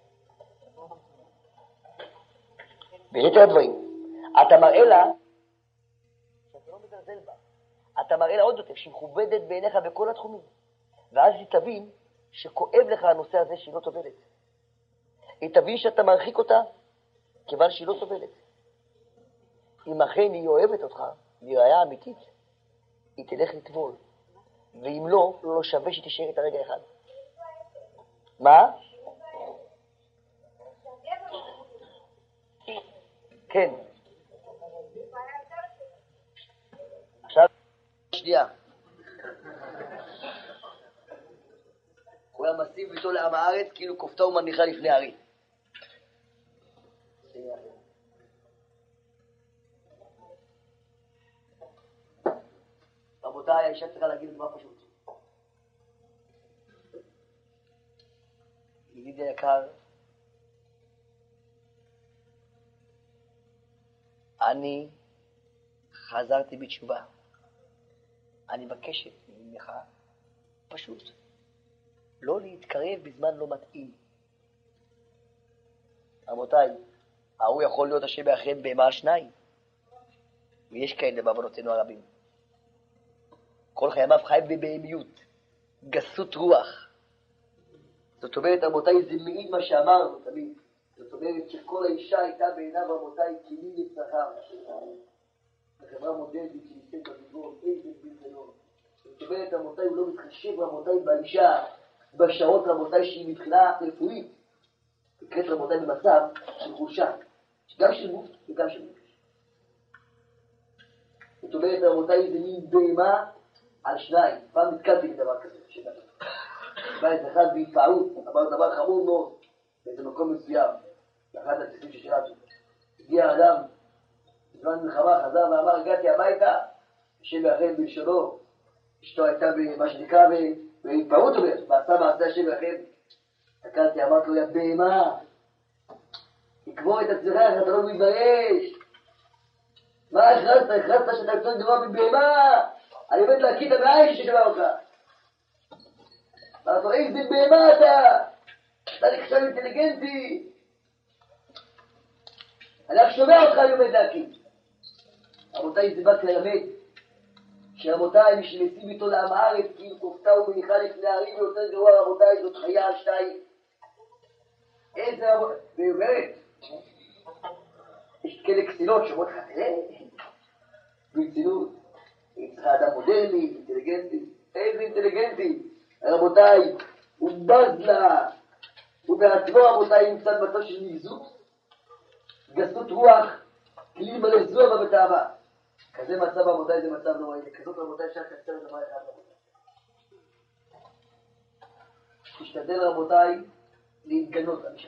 ביתר הדברים, אתה מראה לה, שאתה לא מזלזל בה. אתה מראה לה עוד יותר, שהיא מכובדת בעיניך בכל התחומים. ואז היא תבין שכואב לך הנושא הזה שהיא לא טובלת. היא תבין שאתה מרחיק אותה, כיוון שהיא לא טובלת. אם אכן היא אוהבת אותך, והיא ראיה אמיתית, היא תלך לטבול. ואם לא, לא שווה שתישאר את הרגע אחד. מה? כן. עכשיו, שנייה. הוא היה מסיב איתו לעם הארץ, כאילו כופתה ומניחה לפני הארי. רבותיי, האישה צריכה להגיד דבר פשוט. ידידי היקר, אני חזרתי בתשובה. אני מבקשת ממך פשוט לא להתקרב בזמן לא מתאים. רבותיי, ההוא יכול להיות השם באחריהם בהמה שניים. ויש כאלה בעוונותינו הרבים. כל חייו חי בבהמיות, גסות רוח. זאת אומרת, רבותיי, זה מעיד מה שאמרנו תמיד. זאת אומרת שכל האישה הייתה בעיניו, רבותיי, כלים לצחר. החברה מודלת שניסית בגבול, איזה בלתנות. זאת אומרת, רבותיי, הוא לא מתחשב, רבותיי, באישה, בשעות, רבותיי, שהיא מבחינה רפואית. נקראת, רבותיי, במצב של חולשה. גם של גוף וגם של נפש. זאת אומרת, רבותיי, זה מין בהמה על שניים. פעם נתקלתי בדבר כזה, בא איזה אחד בהתפעלות, אמר דבר חמור מאוד, באיזה מקום מסוים, באחד הציסים ששירתו. הגיע אדם, בזמן מלחמה, חזר ואמר, הגעתי הביתה, השם ירחם בלשונו, אשתו הייתה במה שנקרא בהתפעלות, ועשה מעשה השם ירחם. תקלתי, אמרתי לו, יא בהמה, תקבור את עצמך, אתה לא מתבייש. מה הכרזת? הכרזת שאתה יוצא דבר מבהמה, אני עומד להקיא את המעיים ששמע אותך. אמרת לו, איזה בהמה אתה נחשב אינטליגנטי. אני רק שומע אותך, אני עומד להקיא. רבותיי, זה בא ללמד שרבותיי, מי שמשים איתו לעם הארץ, כאילו כופתה ומניחה לפני הערים ויותר גרוע, רבותיי, זאת חיה על שתיים. איזה רבותיי, והיא אומרת, יש כאלה קצינות שאומרות לך, תראה, ברצינות, היא צריכה אדם מודרני, אינטליגנטי, איזה אינטליגנטי. רבותיי, הוא בז לה, הוא בעצמו, רבותיי, נמצא במצב של נגזות, גסות רוח, כלי מלא זוהר בתאווה. כזה מצב רבותיי זה מצב נוראי, וכזאת רבותיי אפשר לקצר את דבר אחד רבותיי. תשתדל רבותיי להתגנות למשל.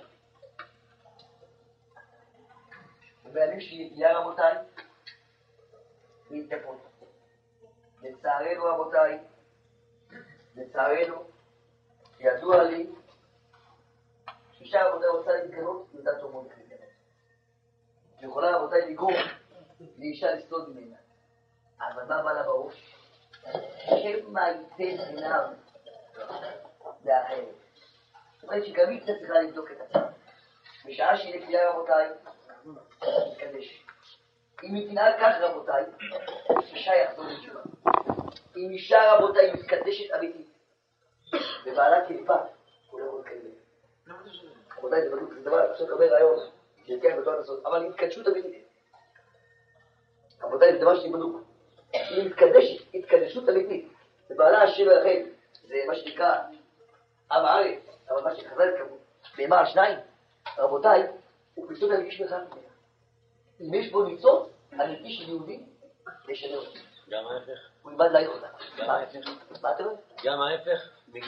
ובימים שיהיה רבותיי, להתגפות. לצערנו רבותיי, לצערנו, ידוע לי, שאישה רבותיי רוצה להתגנות, יודעת אומות להתגנות. יכולה רבותיי לגרום לאישה לסתות ממנה. אבל מה בא לה בראש? שמא ייתן עיניו לאחרת. זאת אומרת שגם היא קצת צריכה לבדוק את עצמה. בשעה שהיא נקייה רבותיי, תתקדש. אם היא תנהל כך רבותיי, אישה יחזור לתשובה. אם אישה רבותיי מתקדשת אמיתית, ובעלה כלפה, הוא לא יכול לקבל. רבותיי זה בדיוק, זה דבר, עכשיו לקבל רעיון, שתקיים בתורת הסוד, אבל התקדשות אמיתית. רבותיי זה דבר שבדיוק. היא מתקדשת, התקדשות אמיתית. ובעלה השם ולכן, זה מה שנקרא עם הארץ, אבל מה שחז"ל קבעו, בהמה על שניים, רבותיי, הוא פתאום ירגיש בכלל. אם יש בו ניצוץ, אמיתי של יהודים, לשנה אותי. גם ההפך. הוא ילמד להעיך אותה. גם ההפך. מה אתה אומר? גם ההפך.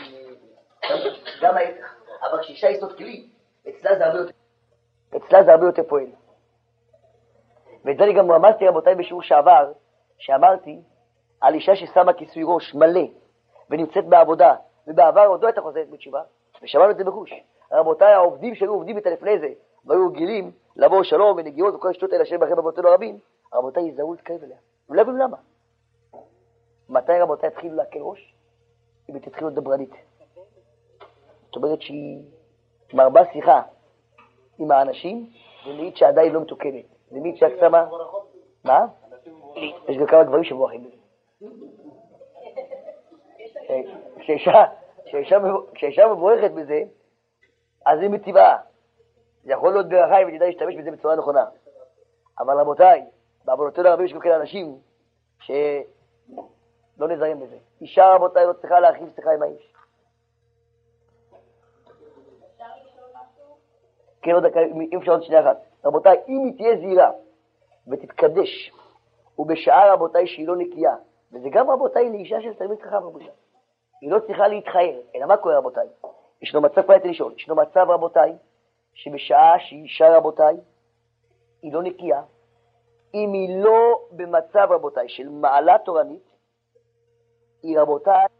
גם ההפך. אבל כשאישה יסוד כלי, אצלה זה הרבה יותר פועל. ואת זה אני גם רמזתי רבותיי בשיעור שעבר, שאמרתי על אישה ששמה כיסוי ראש מלא ונמצאת בעבודה, ובעבר עוד לא הייתה חוזרת בתשובה, ושמענו את זה בחוש. רבותיי, העובדים שהיו עובדים איתה לפני זה, והיו גילים לבוא שלום ונגיעות וכל השטות האלה השם בכם אבותינו הרבים, רבותיי יזהו להתקרב אליה. ולא הבינו למה. מתי רבותיי התחילו להקל ראש? אם היא תתחיל להיות דברנית. זאת אומרת שהיא מרבה שיחה עם האנשים, ומעיד שעדיין לא מתוקנת. זה מעיד שהקסמה... מה? יש גם כמה גברים שמואחים בזה. כשאישה מבורכת בזה, אז היא מטבעה. זה יכול להיות ברכה אם תדע להשתמש בזה בצורה נכונה. אבל רבותיי, בעוונותינו הרבים יש גם כאלה אנשים שלא נזהרים בזה. אישה רבותיי לא צריכה להרחיב שיחה עם האיש. כן, עוד דקה, אם אפשר עוד שנייה אחת. רבותיי, אם היא תהיה זהירה ותתקדש, ובשעה רבותיי שהיא לא נקייה, וזה גם רבותיי לאישה של תלמיד חכם רבותיי. היא לא צריכה להתחייר, אלא מה קורה רבותיי? ישנו מצב, כבר הייתי לשאול, ישנו מצב רבותיי, שבשעה שהיא אישה רבותיי, היא לא נקייה, אם היא לא במצב רבותיי של מעלה תורנית, היא רבותיי